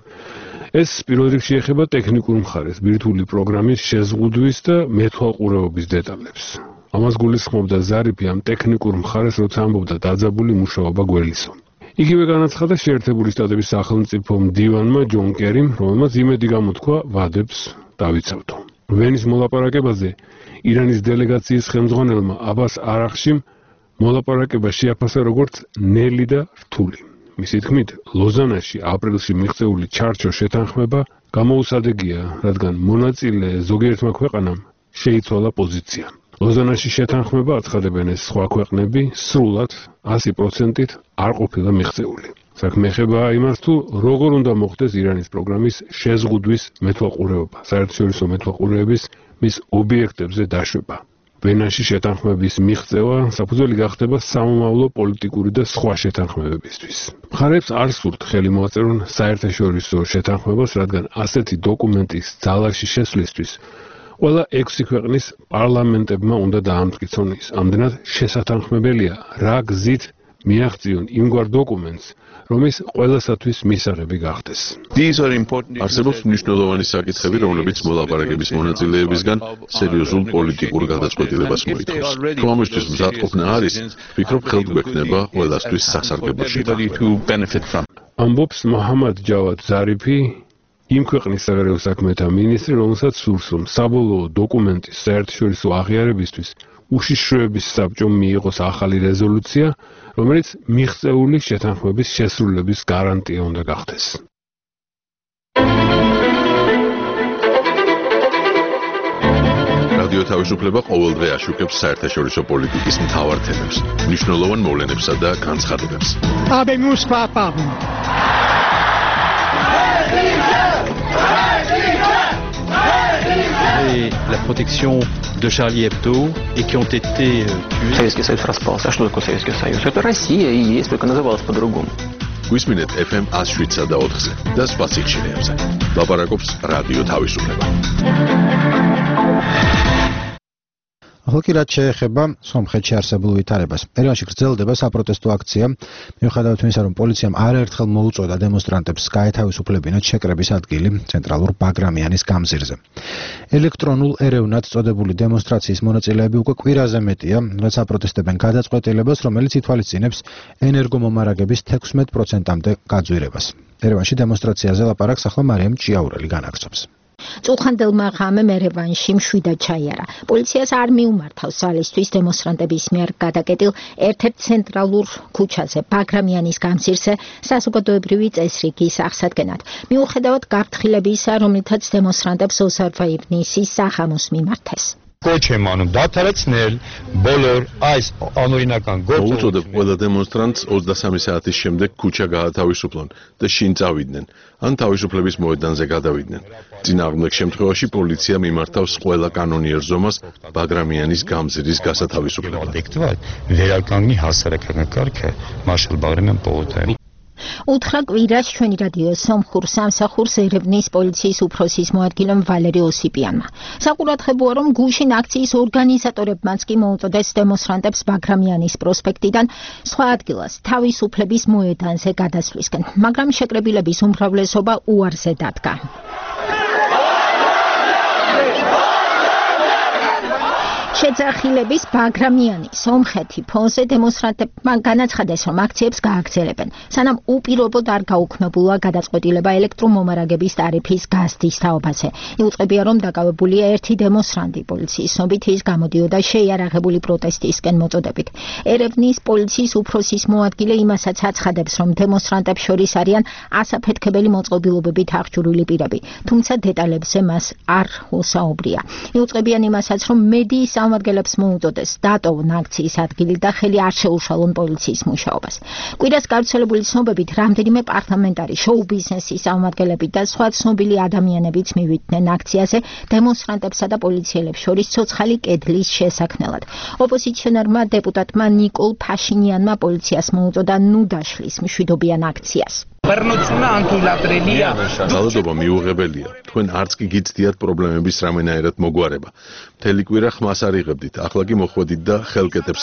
ეს პირველ რიგში ეხება ტექნიკურ მხარეს, ბირთვული პროგრამის შეზღუდვის და მეთვალყურეობის დეტალებს. ამას გულისხმობდა ზარიფი ამ ტექნიკურ მხარეს, როცა ამბობდა დაძაბული მუშაობა გველისო. იგივე განაცხადა შეერთებული შტატების სახელმწიფო მდივანმა ჯონ კერიმ, რომელმაც იმედი გამოთქვა ვადებს დავიცავთო. ვენის მოლაპარაკებაზე ირანის დელეგაციის ხელმძღვანელმა აბას არახშიმ მოლაპარაკება შეაფასა როგორც ნელი და რთული. მისი თქმით, ლოზანაში აპრილში მიღწეული ჩარჩო შეთანხმება გამოუსადეგია, რადგან მონაწილე ზოგიერთმა ქვეყანამ შეიცვალა პოზიცია. ლოზანაში შეთანხმება აცხადებენ ეს სხვა ქვეყნები სრულად ასი პროცენტით არ ყოფილა მიღწეული. საქმე ეხება იმას, თუ როგორ უნდა მოხდეს ირანის პროგრამის შეზღუდვის მეთვალყურეობა, საერთაშორისო მეთვალყურეების მის ობიექტებზე დაშვება. ვენაში შეთანხმების მიღწევა საფუძველი გახდება საომავლო, პოლიტიკური და სხვა შეთანხმებებისთვის. მხარეებს არ სურთ ხელი მოაწერონ საერთაშორისო შეთანხმებას, რადგან ასეთი დოკუმენტის ძალაში შესვლისთვის ყველა ექვსი ქვეყნის პარლამენტებმა უნდა დაამტკიცონ ის. ამდენად შესათანხმებელია, რა გზით მიაღწიონ იმგვარ დოკუმენტს, რომის ყველასათვის მისაღები გახდეს. არსებობს მნიშვნელოვანი საკითხები, რომლებიც მოლაპარაკების მონაწილეებისგან სერიოზულ პოლიტიკურ გადაწყვეტილებას მოითხოვს. თუ ამისთვის მზადყოფნა არის, ვფიქრობ, ხელგვექნება ყველასთვის სასარგებლო შეთანხმება. ამბობს მოჰამად ჯავად ზარიფი, იმ ქვეყნის საგარეო საქმეთა მინისტრი, რომელსაც სურს, რომ საბოლოო დოკუმენტის საერთაშორისო აღიარებისთვის უშიშროების საბჭომ მიიღოს ახალი რეზოლუცია, რომელიც მიღწეული შეთანხმების შესრულების გარანტია უნდა გახდეს. რადიო თავისუფლება ყოველდღე აშუქებს საერთაშორისო პოლიტიკის მთავარ თემებს, მნიშვნელოვან მოვლენებსა და განცხადებებს. Habemus papam. Et la protection de Charlie Hebdo et qui ont été euh, tués. Советский Союз распался. А что такое Советский Союз? Это Россия и есть, только называлась по-другому. გვისმინეთ эф эм one oh seven და ოთხზე და სხვა სიხშირეებზე. ლაპარაკობს რადიო თავისუფლება. ახლა კი რაც შეეხება სომხეთში არსებულ ვითარებას. ერევანში გრძელდება საპროტესტო აქცია, მიუხედავად იმისა, რომ პოლიციამ არაერთხელ მოუწოდა დემონსტრანტებს გაეთავისუფლებინათ შეკრების ადგილი ცენტრალურ ბაგრამიანის გამზირზე. ელექტრონულ ერევნად წოდებული დემონსტრაციის მონაწილეები უკვე კვირაზე მეტია, რაც აპროტესტებენ გადაწყვეტილებას, რომელიც ითვალისწინებს ენერგომომარაგების თექვსმეტ პროცენტამდე გაძვირებას. ერევანში დემონსტრაციაზე ლაპარაკს ახლა მარიამ ჭიაურელი განაგრძობს. წუხანდელმა ღამემ ერევანში მშვიდად ჩაიარა. პოლიციას არ მიუმართავს ძალისთვის დემონსტრანტების მიერ გადაკეტილ ერთ-ერთ ცენტრალურ ქუჩაზე, ბაგრამიანის გამზირზე, საზოგადოებრივი წესრიგის აღსადგენად. მიუხედავად გაფრთხილებისა, რომლითაც დემონსტრანტებს ოცდაოთხ ივნისის საღამოს მიმართეს. Կոչեմանում դադարեցնել բոլոր այս անօրինական գործողությունները։ Բոլոր դեմոնստրանտს ოცდასამი საათის შემდეგ ქუჩა გაათავისუფლონ და შინ წავიდნენ, ან თავისუფლების მოედანზე გადავიდნენ. წინააღმდეგ შემთხვევაში პოლიცია მიმართავს ყველა კანონიერ ზომას ბაგრამიანის გამზირის გასათავისუფლებლად. Վերականգնի հասարակական կարգը Մարշալ Բաղրամյան պողոտայում. უთხრა კვირას ჩვენი რადიო სომხურ სამსახურს ერევნის პოლიციის უფროსის მოადგილემ ვალერი ოსიპიანმა. საყურადღებოა, რომ გუშინ აქციის ორგანიზატორებმაც კი მოუწოდეს დემონსტრანტებს ბაგრამიანის პროსპექტიდან სხვა ადგილას თავისუფლების მოედანზე გადასვლისკენ, მაგრამ შეკრებილების უმრავლესობა უარზე დადგა. შეძახილების ბაგრამიანი სომხეთი ფონზე დემონსტრანტებმა განაცხადეს, რომ აქციებს გააგრძელებენ, სანამ უპირობოდ არ გაუქმებულა გადაწყვეტილება ელექტრომომარაგების ტარიფის გაზდის თაობაზე. იუწყებია, რომ დაკავებულია ერთი დემონსტრანტი პოლიციის ცნობით ის გამოდიოდა შეიარაღებული პროტესტისკენ მოწოდებით. ერევნის პოლიციის უფროსის მოადგილე იმასაც აცხადებს, რომ დემონსტრანტებს შორის არიან ასაფეთქებელი მოწყობილობებით აღჭურვილი პირები, თუმცა დეტალებზე მას არ უსაუბრია. იუწყებიან იმასაც, რომ მედიის სამართლებს მოუწოდეს დატოვონ აქციის ადგილი და ხელი არ შეუშალონ პოლიციის მუშაობას. კვირას გავრცელებული ცნობებით რამდენიმე პარლამენტარი, შოუ-ბიზნესის სამართლები და სხვა ცნობილი ადამიანებიც მივიდნენ აქციაზე დემონსტრანტებსა და პოლიციელებს შორის ცოცხალი კედლის შესაქმნელად. ოპოზიციონერმა დეპუტატმა ნიკოლ ფაშინიანმა პოლიციას მოუწოდა ნუ დაშლის მშვიდობიან აქციას. ძალადობა მიუღებელია. თქვენ არც კი გიცდიათ პრობლემების რამენაერად მოგვარება. მთელი კვირა ხმას არ იღებდით, ახლა კი მოხვედით და ხელკეთებს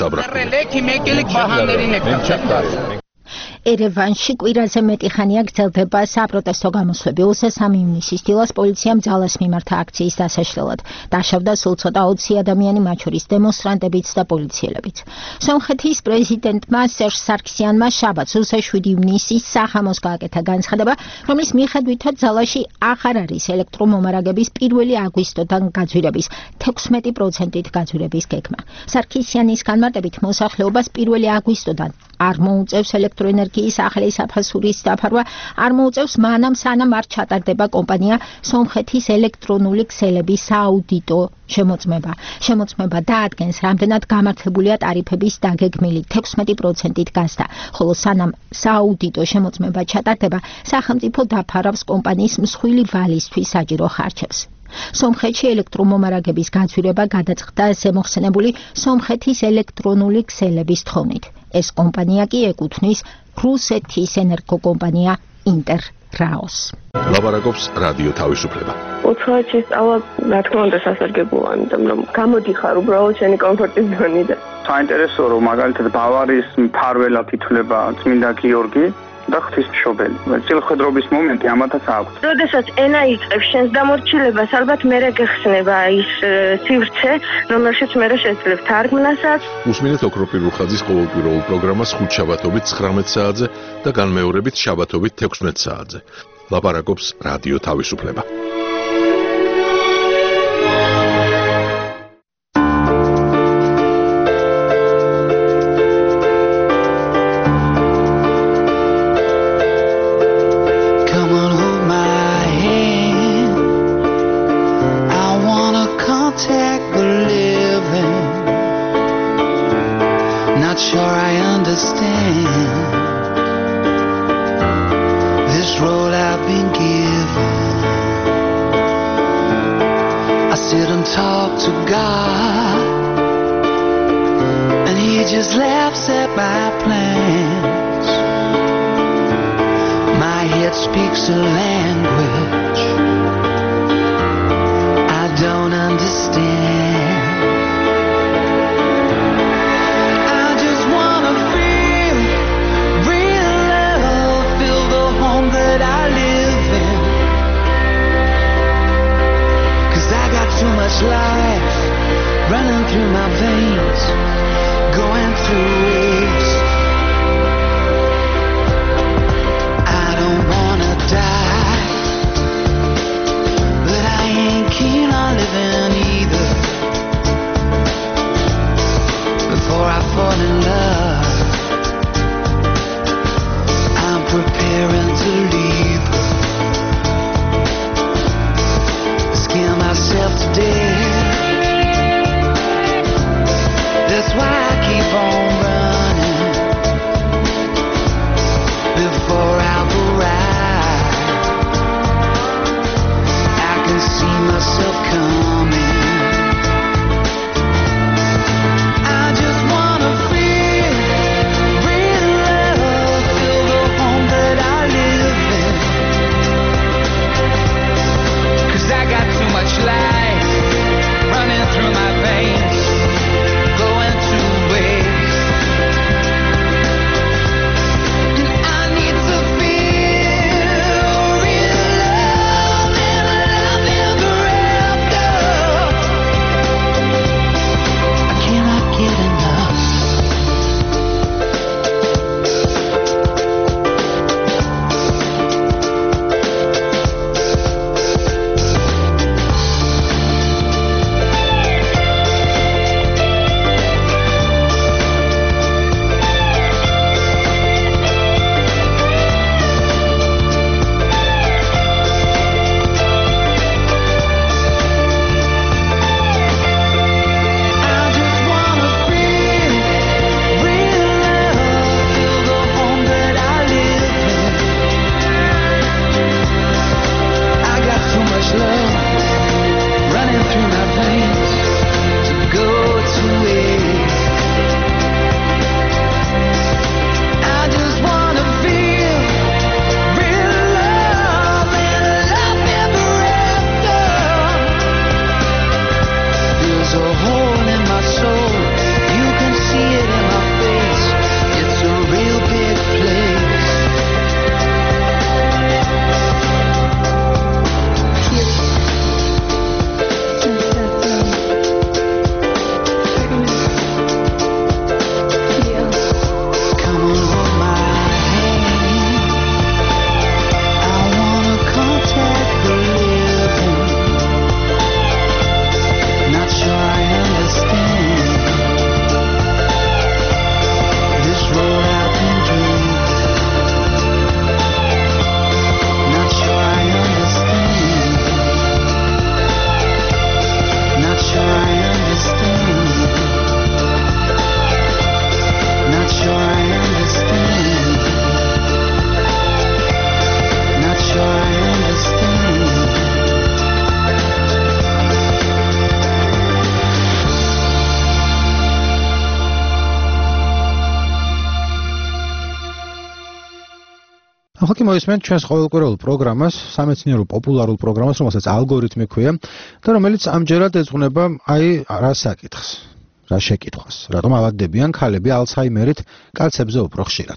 აბრაყდებთ. ერევანში კვირაზე მეტი ხანია გრძელდება საპროტესტო გამოსვლები. ოცდასამი ივნისის დილას პოლიციამ ძალას მიმართა აქციის დასაშლელად. დაშავდა სულ ცოტა ოცი ადამიანი, მათ შორის დემონსტრანტებიც და პოლიციელებიც. სომხეთის პრეზიდენტმა სერჟ სარქსიანმა შაბათს ოცდაშვიდი ივნისის სახამოს გააკეთა განცხადება, რომლის მიხედვითაც ძალაში აღარ არის ელექტრომომარაგების პირველი აგვისტოდან გაძვირების თექვსმეტი პროცენტით გაძვირების გეგმა. სარქისიანის განმარტებით მოსახლეობას პირველი აგვისტოდან არ მოუწევს ელექტროენერგიის ახალი საფასურის დაფარვა, არ მოუწევს მანამ სანამ არ ჩატარდება კომპანია სომხეთის ელექტრონული ქსელების სააუდიტო შემოწმება. შემოწმება დაადგენს, რამდენად გამართლებულია ტარიფების დაგეგმილი თექვსმეტი პროცენტით გაზდა, ხოლო სანამ სააუდიტო შემოწმება ჩატარდება, სახელმწიფო დაფარავს კომპანიის მსხვილი ვალისთვის საჭირო ხარჯებს. სომხეთში ელექტრომომარაგების გაძვირება გადაწყდა ზემოხსენებული სომხეთის ელექტრონული ქსელების თხოვნით. ეს კომპანია კი ეკუთვნის რუსეთის ენერგოკომპანია ინტერრაოს. ლაპარაკობს რადიო თავისუფლება. უცხოეთში სწავლა, რა თქმა უნდა, სასარგებლოა, იმიტომ რომ გამოდიხარ უბრალოდ შენი კომფორტის ზონიდან. საინტერესოა, რომ მაგალითად ბავარიის მფარველად ითვლება წმინდა გიორგი და ღვთისმშობელი. წილხედრობის მომენტი ამათაც აქვს. როდესაც ენა იწყებს შენს დამორჩილებას, ალბათ მერე გეხსნება ის სივრცე, რომელშიც მერე შეძლებ თარგმნასაც. უსმინეთ ოქროპირ რუხაძის ყოველკვირეულ პროგრამას ხუთშაბათობით ცხრამეტ საათზე და განმეორებით შაბათობით თექვსმეტ საათზე. ლაპარაკობს რადიო თავისუფლება. Myself to death. a hole in my soul. You can see it in my face. It's a real big place. ახლა კი მოისმენთ ჩვენს ყოველკვირეულ პროგრამას, სამეცნიერო პოპულარულ პროგრამას, რომელსაც ალგორითმი ქვია და რომელიც ამჯერად ეძღვნება აი რა საკითხს, რა შეკითხვას, რატომ ავადდებიან ქალები ალცჰაიმერით კაცებზე უფრო ხშირად.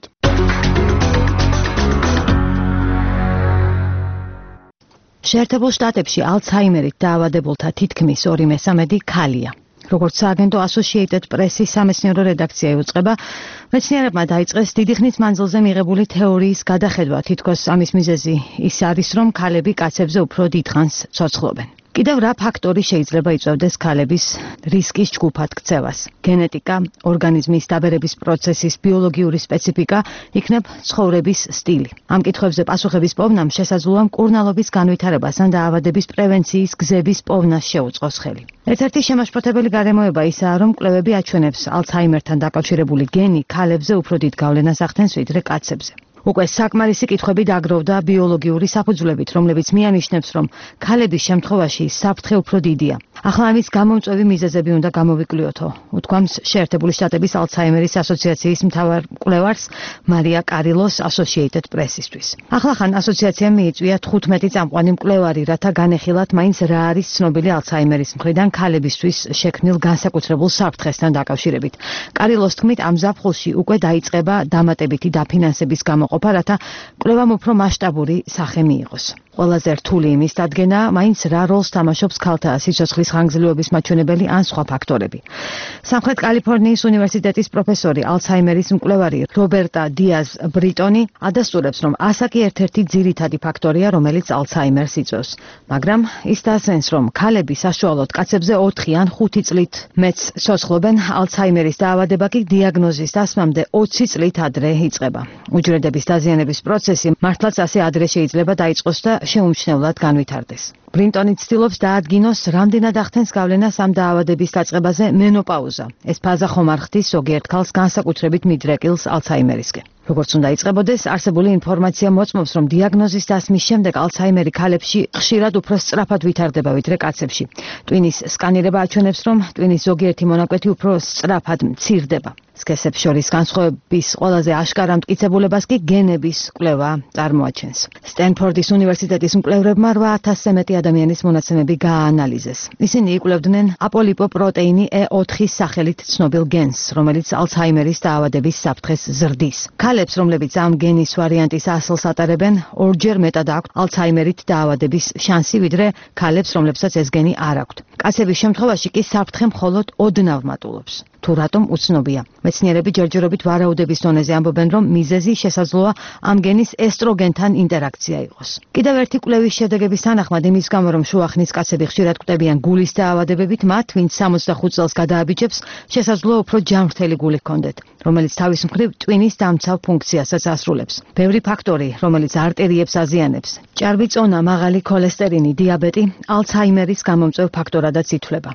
შეერთებულ შტატებში ალცჰაიმერით დაავადებულთა თითქმის ორი მესამედი ქალია. როგორც სააგენტო Associated Press-ის სამეცნიერო რედაქცია იუწყება, მეცნიერებმა დაიწყეს დიდი ხნის მანძილზე მიღებული თეორიის გადახედვა, თითქოს ამის მიზეზი ის არის, რომ ქალები კაცებზე უფრო დიდხანს ცოცხლობენ. კიდევ რა ფაქტორი შეიძლება იწვევდეს ქალების რისკის ჯგუფად ქცევას? გენეტიკა, ორგანიზმის დაბერების პროცესის ბიოლოგიური სპეციფიკა, იქნებ ცხოვრების სტილი. ამ კითხვებზე პასუხების პოვნამ შესაძლოა მკურნალობის განვითარებას ან დაავადების პრევენციის გზების პოვნას შეუწყოს ხელი. ერთ-ერთი შემაშფოთებელი გარემოება ისაა, რომ კვლევები აჩვენებს ალცჰაიმერთან დაკავშირებული გენი ქალებზე უფრო დიდ გავლენას ახდენს ვიდრე კაცებზე. უკვე საკმარისი კითხვები დაგროვდა ბიოლოგიური საფუძვლებით, რომლებიც მიანიშნებს, რომ ქალების შემთხვევაში საფრთხე უფრო დიდია. ახლა ამის გამომწვევი მიზეზები უნდა გამოვიკვლიოთო, უთქვამს შეერთებული შტატების ალცჰაიმერის ასოციაციის მთავარ მკვლევარს მარია კარილოს Associated Press-ისთვის. ახლახან ასოციაციამ მიიწვია თხუთმეტი წამყვანი მკვლევარი, რათა განეხილათ მაინც რა არის ცნობილი ალცჰაიმერის მხრიდან ქალებისთვის შექმნილ განსაკუთრებულ საფრთხესთან დაკავშირებით. კარილოს თქმით, ამ ზაფხულში უკვე დაიწყება დამატებითი დაფინანსების გამოყოფა, რათა კვლევამ უფრო მასშტაბური სახე მიიღოს. ყველაზე რთული იმის დადგენა, მაინც რა როლს თამაშობს ქალთა სიცოცხლის ხანგრძლივობის მაჩვენებელი ან სხვა ფაქტორები. სამხრეთ კალიფორნიის უნივერსიტეტის პროფესორი, ალცჰაიმერის მკვლევარი რობერტა დიაზ ბრიტონი ადასტურებს, რომ ასაკი ერთ-ერთი ძირითადი ფაქტორია, რომელიც ალცჰაიმერს იწვევს. მაგრამ ის დასენს, რომ ქალები საშუალოდ კაცებზე ოთხი ან ხუთი წლით მეც ცოცხლობენ, ალცჰაიმერის დაავადება კი დიაგნოზის დასმამდე ოცი წლით ადრე იწყება. უჯრედების დაზიანების პროცესი მართლაც ასე ადრე შეიძლება დაიწყოს და შეუმჩნევლად განვითარდეს. ბრინტონი ცდილობს დაადგინოს, რამდენად ახდენს გავლენას ამ დაავადების დაწყებაზე მენოპაუზა. ეს ფაზა ხომ არ ხდის ზოგიერთ ქალს განსაკუთრებით მიდრეკილს ალცჰაიმერისკენ. როგორც უნდა იწყებოდეს, არსებული ინფორმაცია მოწმობს, რომ დიაგნოზის დასმის შემდეგ ალცჰაიმერი ქალებში ხშირად უფრო სწრაფად ვითარდება ვიდრე კაცებში. ტვინის სკანირება აჩვენებს, რომ ტვინის ზოგიერთი მონაკვეთი უფრო სწრაფად მცირდება. სქესებს შორის განსხვავების ყველაზე აშკარა მტკიცებულებას კი გენების კვლევა წარმოაჩენს. სტენფორდის უნივერსიტეტის მკვლევრებმა რვა ათასზე მეტი ადამიანის მონაცემები გააანალიზეს. ისინი იკვლევდნენ აპოლიპოპროტეინი E ოთხის სახელით ცნობილ გენს, რომელიც ალცჰაიმერის დაავადების საფრთხეს ზრდის. ქალებს, რომლებიც ამ გენის ვარიანტის ასლს ატარებენ, ორჯერ მეტად აქვთ ალცჰაიმერით დაავადების შანსი, ვიდრე ქალებს, რომლებსაც ეს გენი არ აქვთ. კაცების შემთხვევაში კი საფრთხე მხოლოდ ოდნავ მატულობს. თუ რატომ უცნობია. მეცნიერები ჯერჯერობით ვარაუდების დონეზე ამბობენ, რომ მიზეზი შესაძლოა ამ გენის ესტროგენთან ინტერაქცია იყოს. კიდევ ერთი კვლევის შედეგების თანახმად, იმის გამო, რომ შუახნის კაცები ხშირად კვდებიან გულის დაავადებებით, მათ, ვინც სამოცდახუთ წელს გადააბიჯებს, შესაძლოა უფრო ჯანმრთელი გული ჰქონდეთ, რომელიც თავის მხრივ ტვინის დამცავ ფუნქციასაც ასრულებს. ბევრი ფაქტორი, რომელიც არტერიებს აზიანებს, ჭარბი წონა, მაღალი ქოლესტერინი, დიაბეტი, ალცჰაიმერის გამომწვევ ფაქტორადაც ითვლება.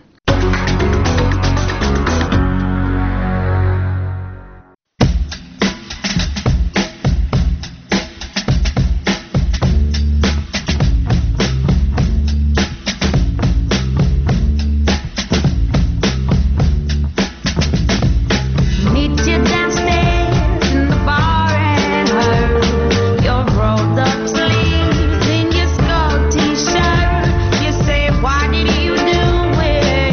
Why did you do it?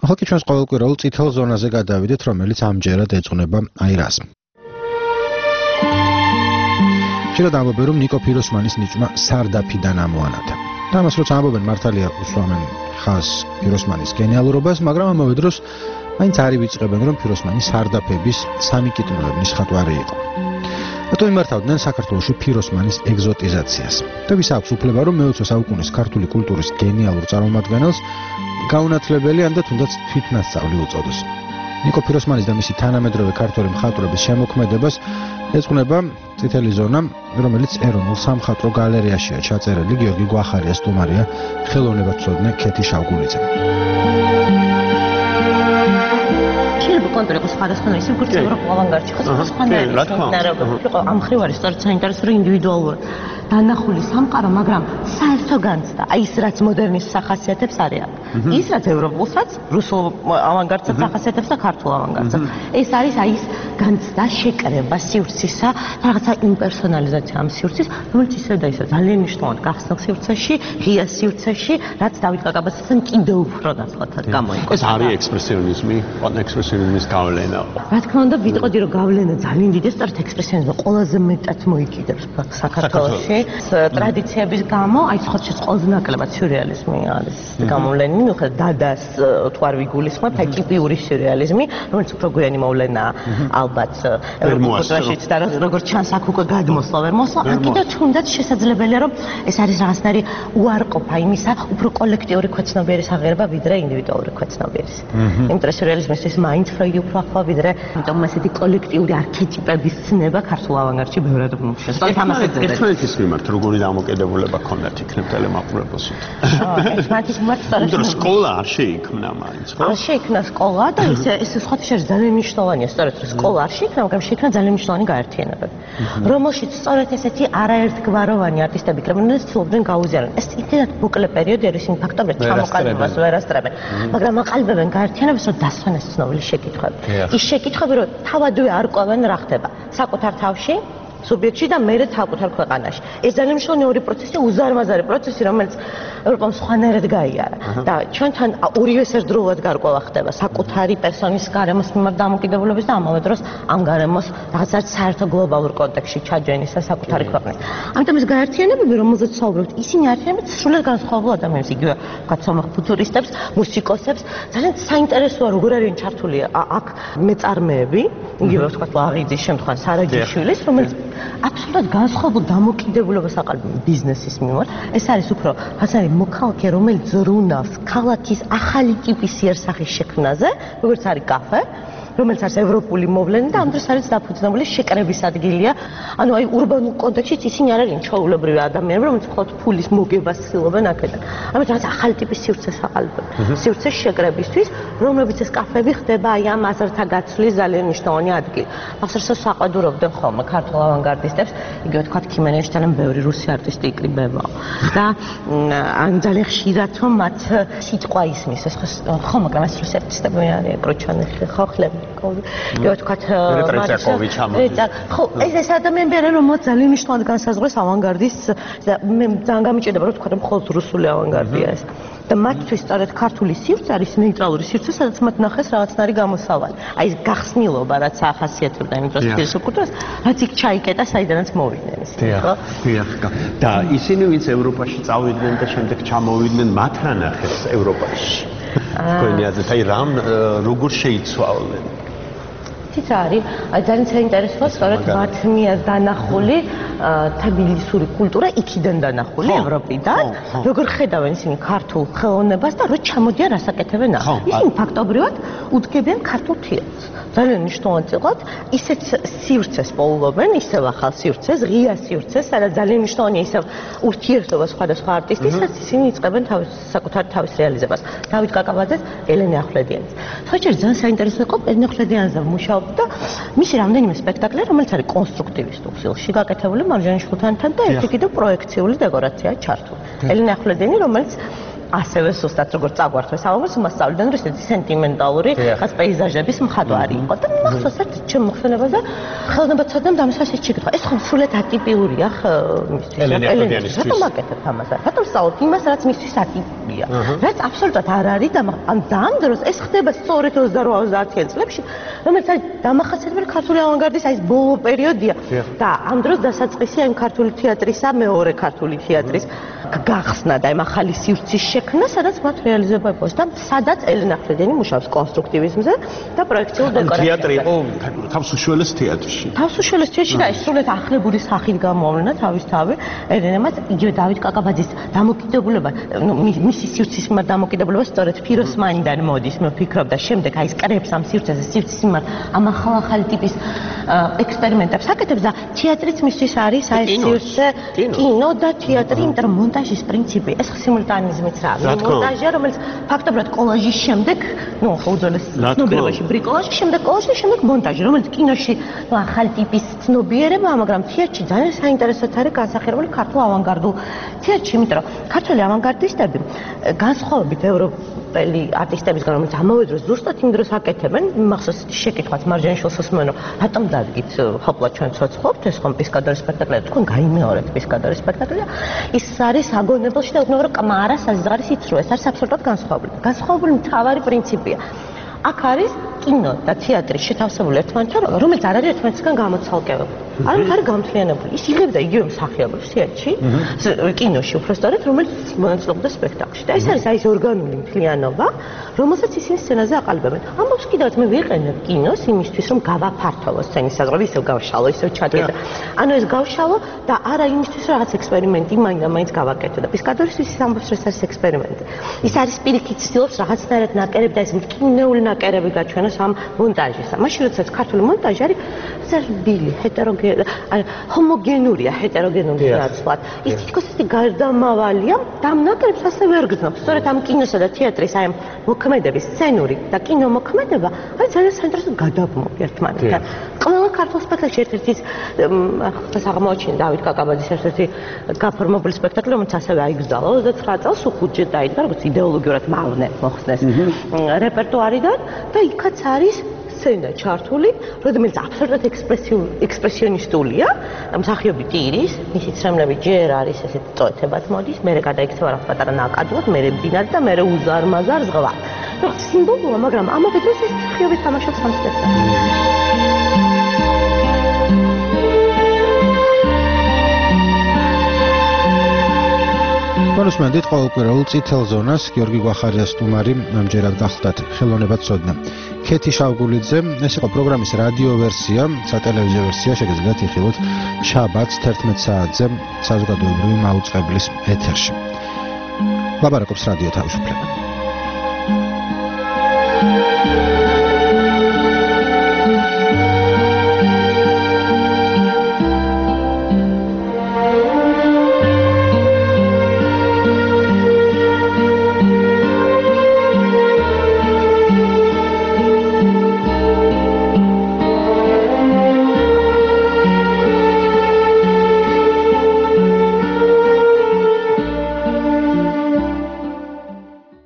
ახლა კი ჩვენს ყოველკვირეულ წითელ ზონაზე გადავიდეთ, რომელიც ამჯერად ეძღვნება აირას. ხშირად ამბობენ, რომ ნიკო ფიროსმანის ნიჭმა სარდაფიდან ამოანათა. და ამას როცა ამბობენ, მართალია უსვამენ ხაზს ფიროსმანის გენიალურობას, მაგრამ ამავე დროს მაინც არ ივიწყებენ, რომ ფიროსმანი სარდაფების სამი კიტნულებნის ხატვარი იყო. რატომ იმართავდნენ საქართველოში ფიროსმანის ეგზოტიზაციას? და ვის აქვს უფლება, რომ მეოცე საუკუნის ქართული კულტურის გენიალურ წარმომადგენელს გაუნათლებელი ან და თუნდაც თვითნასწავლი უწოდოს? ნიკო ფიროსმანის და მისი თანამედროვე ქართველი მხატვრების შემოქმედებას ეძღვნება წითელი ზონა, რომელიც ეროვნულ სამხატვრო გალერეაშია ჩაწერილი. გიორგი გვახარია სტუმარია, ხელოვნებაცოდნე ქეთი შავგულიძე. შეიძლება კონტური იყოს სხვადასხვა ისე როგორც ევროპულ ავანგარდში ხო სხვადასხვანაირი ნარევები იყო ამ მხრივ არის სწორედ საინტერესო რომ ინდივიდუალურად დანახული სამყარო, მაგრამ საერთო განცდა, აი ის რაც მოდერნის სახასიათებს არის. ის რაც ევროპულსაც, რუსულ ავანგარდსაც ახასიათებს და ქართულ ავანგარდსაც. ეს არის აი ის განცდა, შეკრება სივრცისა, რაღაცა იმპერსონალიზაცია ამ სივრცის, რომელიც ისე და ისე ძალიან მნიშვნელოვანი გახსნილ სივრცეში, ღია სივრცეში, რაც დავით კაკაბაძესთან კიდევ უფრო ნაცვლად გამოიყო. ეს არის ექსპრესიონიზმი, ექსპრესიონიზმის გავლენა. რა თქმა უნდა, ვიტყოდი რომ გავლენა ძალიან დიდი, სწორედ ექსპრესიონიზმი ყველაზე მეტად მოიკიდებს საქართველოში. ტრადიციების გამო, აი ხოჩეს ყველაზე ნაკლებად სიურეალიზმი არის გამოვლენილი, ნუ ხა დადას თუ არ ვიგულისხმებ, აი ტიპიური სიურეალიზმი, რომელიც უფრო გვიანი მოვლენაა, ალბათ ევროპაში და როგორც ჩანს აქ უკვე გადმოსვლა ვერ მოსვლა, ან კიდევ თუნდაც შესაძლებელია რომ ეს არის რაღაცნაირი უარყოფა იმისა, უფრო კოლექტიური ქვეცნობიერის აღება ვიდრე ინდივიდუალური ქვეცნობიერის. იმიტომ სიურეალიზმის ეს მაინც ფროიდი უფრო ახლა ვიდრე, იმიტომ ესეთი კოლექტიური არქეტიპების ცნება ქართულ ავანგარდში ბევრად შესაძლოა ამას ერთმანეთის მიმართ როგორი დამოკიდებულება ქონდათ იქნებ ტელემაყურებელსით? ერთმანეთის მიმართ სწორედ იმიტომ სკოლა არ შეიქმნა მაინც, ხო? არ შეიქმნა სკოლა და ეს ეს სხვა შეიძლება ძალიან მნიშვნელოვანია, სწორედ რომ სკოლა არ შეიქმნა, მაგრამ შეიქმნა ძალიან მნიშვნელოვანი გაერთიანებები, რომელშიც სწორედ ესეთი არაერთგვაროვანი არტისტები იქნებოდნენ და ცდილობდნენ გაუზიარონ. ეს იმდენად მოკლე პერიოდი არის, იმ ფაქტობრივად ჩამოყალიბებას ვერ ასწრებენ, მაგრამ აყალიბებენ გაერთიანებას, რომ დასვენეს ცნობილი შეკითხვები. ის შეკითხვები, რომ თავადვე არ ყვევენ რა ხდება საკუთარ თავში, სუბიექტში და მერე საკუთარ ქვეყანაში. ეს ძალიან მნიშვნელოვანი ორი პროცესი, უზარმაზარი პროცესი, რომელიც ევროპამ სხვანაირად გაიარა. და ჩვენთან ორივეს ერთდროულად გარკვევა ხდება საკუთარი პერსონის გარემოს მიმართ დამოკიდებულების და ამავე დროს ამ გარემოს რაღაცა საერთო გლობალურ კონტექსტში ჩაჯენისა საკუთარი ქვეყნის. ამიტომ ეს გაერთიანებები, რომელზეც საუბრობთ, ისინი აერთიანებენ სრულად განსხვავებულ ადამიანებს, იგივე ვთქვათ, სომეხ ფუტურისტებს, მუსიკოსებს, ძალიან საინტერესოა როგორ არიან ჩართული აქ მეწარმეები, იგივე ვთქვათ, ლაღიძის შემთხვევაში სარაჯიშვილის, რომელიც აბსოლუტურად განსხვავებულ დამოკიდებულებას აყალიბებენ ბიზნესის მიმართ. ეს არის უფრო ასეთი მოქალაქე, რომელიც ზრუნავს ქალაქის ახალი ტიპის იერსახის შექმნაზე, როგორც არის კაფე, რომელიც არის ევროპული მოვლენა და ამ დროს არის დაფუძნებული შეკრების ადგილია. ანუ აი ურბანულ კონტექსტში ისინი არ არიან ჩვეულებრივი ადამიანები, რომელიც მხოლოდ ფულის მოგებას ცდილობენ აქედან. ამიტომ რაღაც ახალი ტიპის სივრცეს აყალიბებენ. სივრცეს შეკრებისთვის, რომლებიც ეს კაფეები ხდება აი ამ აზრთა გაცვლის ძალიან მნიშვნელოვანი ადგილი. ახსოვს საყვედურობდნენ ხოლმე ქართულ ავანგარდისტებს, იგივე თქვათ ქიმენეშთან ბევრი რუსი არტისტი იკრიბება. და ან ძალიან ხშირად რომ მათ სიტყვა ისმის, ეს ხო, მაგრამ ეს რუსი არტისტები არიან, კროჩანეხი, ხოხლები. გეო თქვათ რეტრეცაკოვი ჩამოდის. ხო, ეს ეს ადამიანები არიან, რომელსაც ძალიან მნიშვნელოვნად განსაზღვრეს ავანგარდის და მე ძალიან გამიჭირდება რომ თქვა რომ მხოლოდ რუსული ავანგარდია ეს. და მათთვის სწორედ ქართული სივრცე არის ნეიტრალური სივრცე, სადაც მათ ნახეს რაღაცნაირი გამოსავალი. აი ეს გახსნილობა, რაც ახასიათებდა იმ დროს ფილოსოფიას, რაც იქ ჩაიკეტა, საიდანაც მოვიდნენ ისინი, ხო? დიახ, დიახ. და ისინი, ვინც ევროპაში წავიდნენ და შემდეგ ჩამოვიდნენ, მათ რა ნახეს ევროპაში? თქვენი აზრით, აი რამ როგორ შეიცვალნენ? ის არის ძალიან საინტერესოა, სწორედ მათ მიერ დანახული თბილისური კულტურა იქიდან დანახული ევროპიდან, როგორ ხედავენ ისინი ქართულ ხელოვნებას და რო ჩამოდიან რასაკეთებენ აქ. ისინი ფაქტობრივად უდგებიან ქართულ თეატრს. ძალიან მნიშვნელოვანი წილად ისეთ სივრცეს პოულობენ, ისევ ახალ სივრცეს, ღია სივრცეს, სადაც ძალიან მნიშვნელოვანია ისევ ურთიერთობა სხვადასხვა არტისტისას, ისინი იწყებენ თავის საკუთარ თავის რეალიზებას. დავით კაკაბაძეს, ელენე ახვლედიანის. საერთოდ ძალიან საინტერესო იყო ელენე ახვლედიანზე მუშაობა და მისი რამდენიმე სპექტაკლი, რომელიც არის კონსტრუქტივისტულ სტილში გაკეთებული მარჯანიშვილთანთან და ერთი კიდევ პროექციული დეკორაცია ჩართული. ელენე ახვლედიანი, რომელიც ასევე სუსტად როგორც წაგვართვეს ალბათ მასწავლიდან რომ ესეთი სენტიმენტალური რაღაც პეიზაჟების მხატვარი იყო და მახსოვს ერთ ჩემ მოხსენებაზე ხელოვნებაცოდნემ დამისვას შეკითხა ეს ხომ სრულად ატიპიურია მისთვის ელენისთვის რატომ აკეთებ ამას რატომ სწავლობ იმას რაც მისთვის ატიპია რაც აბსოლუტურად არ არის და ამ დამ დროს ეს ხდება სწორედ ოცდაოთხ წლებში რომელიც არის დამახასიათებელი ქართული ავანგარდის აი ეს ბოლო პერიოდია და ამ დროს დასაწყისი აი ქართული თეატრისა მეორე ქართული თეატრის გახსნა და აი ახალი სივრცის შექმნა სადაც მათ რეალიზება იყოს და სადაც ელენა ხრედენი მუშაობს კონსტრუქტივიზმზე და პროექციულ დეკორაციაზე თეატრი იყო თავს უშველეს თეატრში თავს უშველეს თეატრში და ეს სრულად ახლებული სახით გამოავლინა თავისთავი ელენემაც იგივე დავით კაკაბაძის დამოკიდებულება მისი სივრცის მიმართ დამოკიდებულება სწორედ ფიროსმანიდან მოდის მე ვფიქრობ და შემდეგ აი ეს კრებს ამ სივრცეზე სივრცის მიმართ ამ ახალ-ახალი ტიპის ექსპერიმენტებს აკეთებს და თეატრიც მისთვის არის აი ეს სივრცე კინო და თეატრი იმიტომ რომ მონტაჟის პრინციპი ეს სიმულტანიზმიც რა მონტაჟია რომელიც ფაქტობრივად კოლაჟის შემდეგ ნუ უძველეს ცნობიერებაში ბრიკოლაჟი შემდეგ კოლაჟი შემდეგ მონტაჟი რომელიც კინოში ნუ ახალი ტიპის ცნობიერება მაგრამ თეატრში ძალიან საინტერესოა არის განსახილველი ქართულ ავანგარდულ თეატრში იმიტომ რომ ქართული ავანგარდისტები განსხვავებით ევროპელი არტისტებისგან რომელიც ამავე დროს ზუსტად იმ დროს აკეთებენ მახსოვს შეკითხვაც მარჯანიშვილს უსმენო რატომ დადგით ხოპლა ჩვენ ცოცხლობთ ეს ხომ პისკადორის სპექტაკლია თქვენ გაიმეორეთ პისკადორის სპექტაკლია ის არის აგონებელში და უცნაური კმარა საზღარის იცრუა ეს არის აბსოლუტურად განსხვავებული განსხვავებული მთავარი პრინციპია აქ არის კინო და თეატრი შეთავსებული ერთმანეთთან რომელიც არ არის ერთმანეთისგან გამოცალკევებული არ არის გამთლიანებული ის იღებდა იგივე მსახიობებს თეატრში კინოში უბრალოდ რომელიც მონაწილეობდა სპექტაკლში და ეს არის აი ეს ორგანული მთლიანობა რომელსაც ისინი სცენაზე აყალიბებენ ამბობს კიდევ მე ვიყენებ კინოს იმისთვის რომ გავაფართოვო სცენის საზღვრები ისევ გავშალო ისევ ჩადგე ანუ ეს გავშალო და არა იმისთვის რომ რაღაც ექსპერიმენტი მაინც და მაინც გავაკეთო და პისკადორისთვის ის ამბობს რომ ეს არის ექსპერიმენტი ის არის პირიქით ცდილობს რაღაცნაირად ნაკერებ და ეს მტკივნეული ნაკერები გაჩვენოს ამ მონტაჟისა მაშინ როდესაც ქართული მონტაჟი არის ზრდილი ჰეტეროგენი ჰომოგენურია ჰეტეროგენული ნაცვლად ის თითქოს ისეთი გარდამავალია და ამ ნაკერებს ასე ვერ გრძნობს სწორედ ამ კინოსა და თეატრის აი ამ მოქმედების სცენური და კინო მოქმედება არის ძალიან საინტერესო გადაბმული ერთმანეთთან ყველა ქართულ სპექტაკლში ერთ-ერთი ახლა აღმოაჩინა დავით კაკაბაძის ერთ-ერთი გაფორმებული სპექტაკლი რომელიც ასევე აიგზალა ოცდათვრამეტ წელს უხუჭე დაიდგა როგორც idеოლოგიურად მავნე მოხსნეს რეპერტუარიდან და იქაც არის სცენა ჩართული, რომელიც აბსოლუტურად ექსპრესიონისტულია, მსახიობი ტირის, მისი ცრემლები ჯერ არის ესეთ წოეთებად მოდის, მერე გადაიქცევა რაღაც პატარა ნაკადულად, მერე მდინარე და მერე უზარმაზარ ზღვა. ნუ სიმბოლოა, მაგრამ ამავე დროს ეს მსახიობი თამაშობს ამ სპექტაკლში. კონსმენდით ყოველკვირეულ წითელ ზონას გიორგი გვახარიას სტუმარი ამჯერად გახლდათ ხელოვნებაცოდნე ქეთი შავგულიძე ეს იყო პროგრამის რადიო ვერსია სატელევიზიო ვერსია შეგიძლიათ იხილოთ შაბათს თერთმეტ საათზე საზოგადოებრივი მაუწყებლის ეთერში ლაპარაკობს რადიო თავისუფლება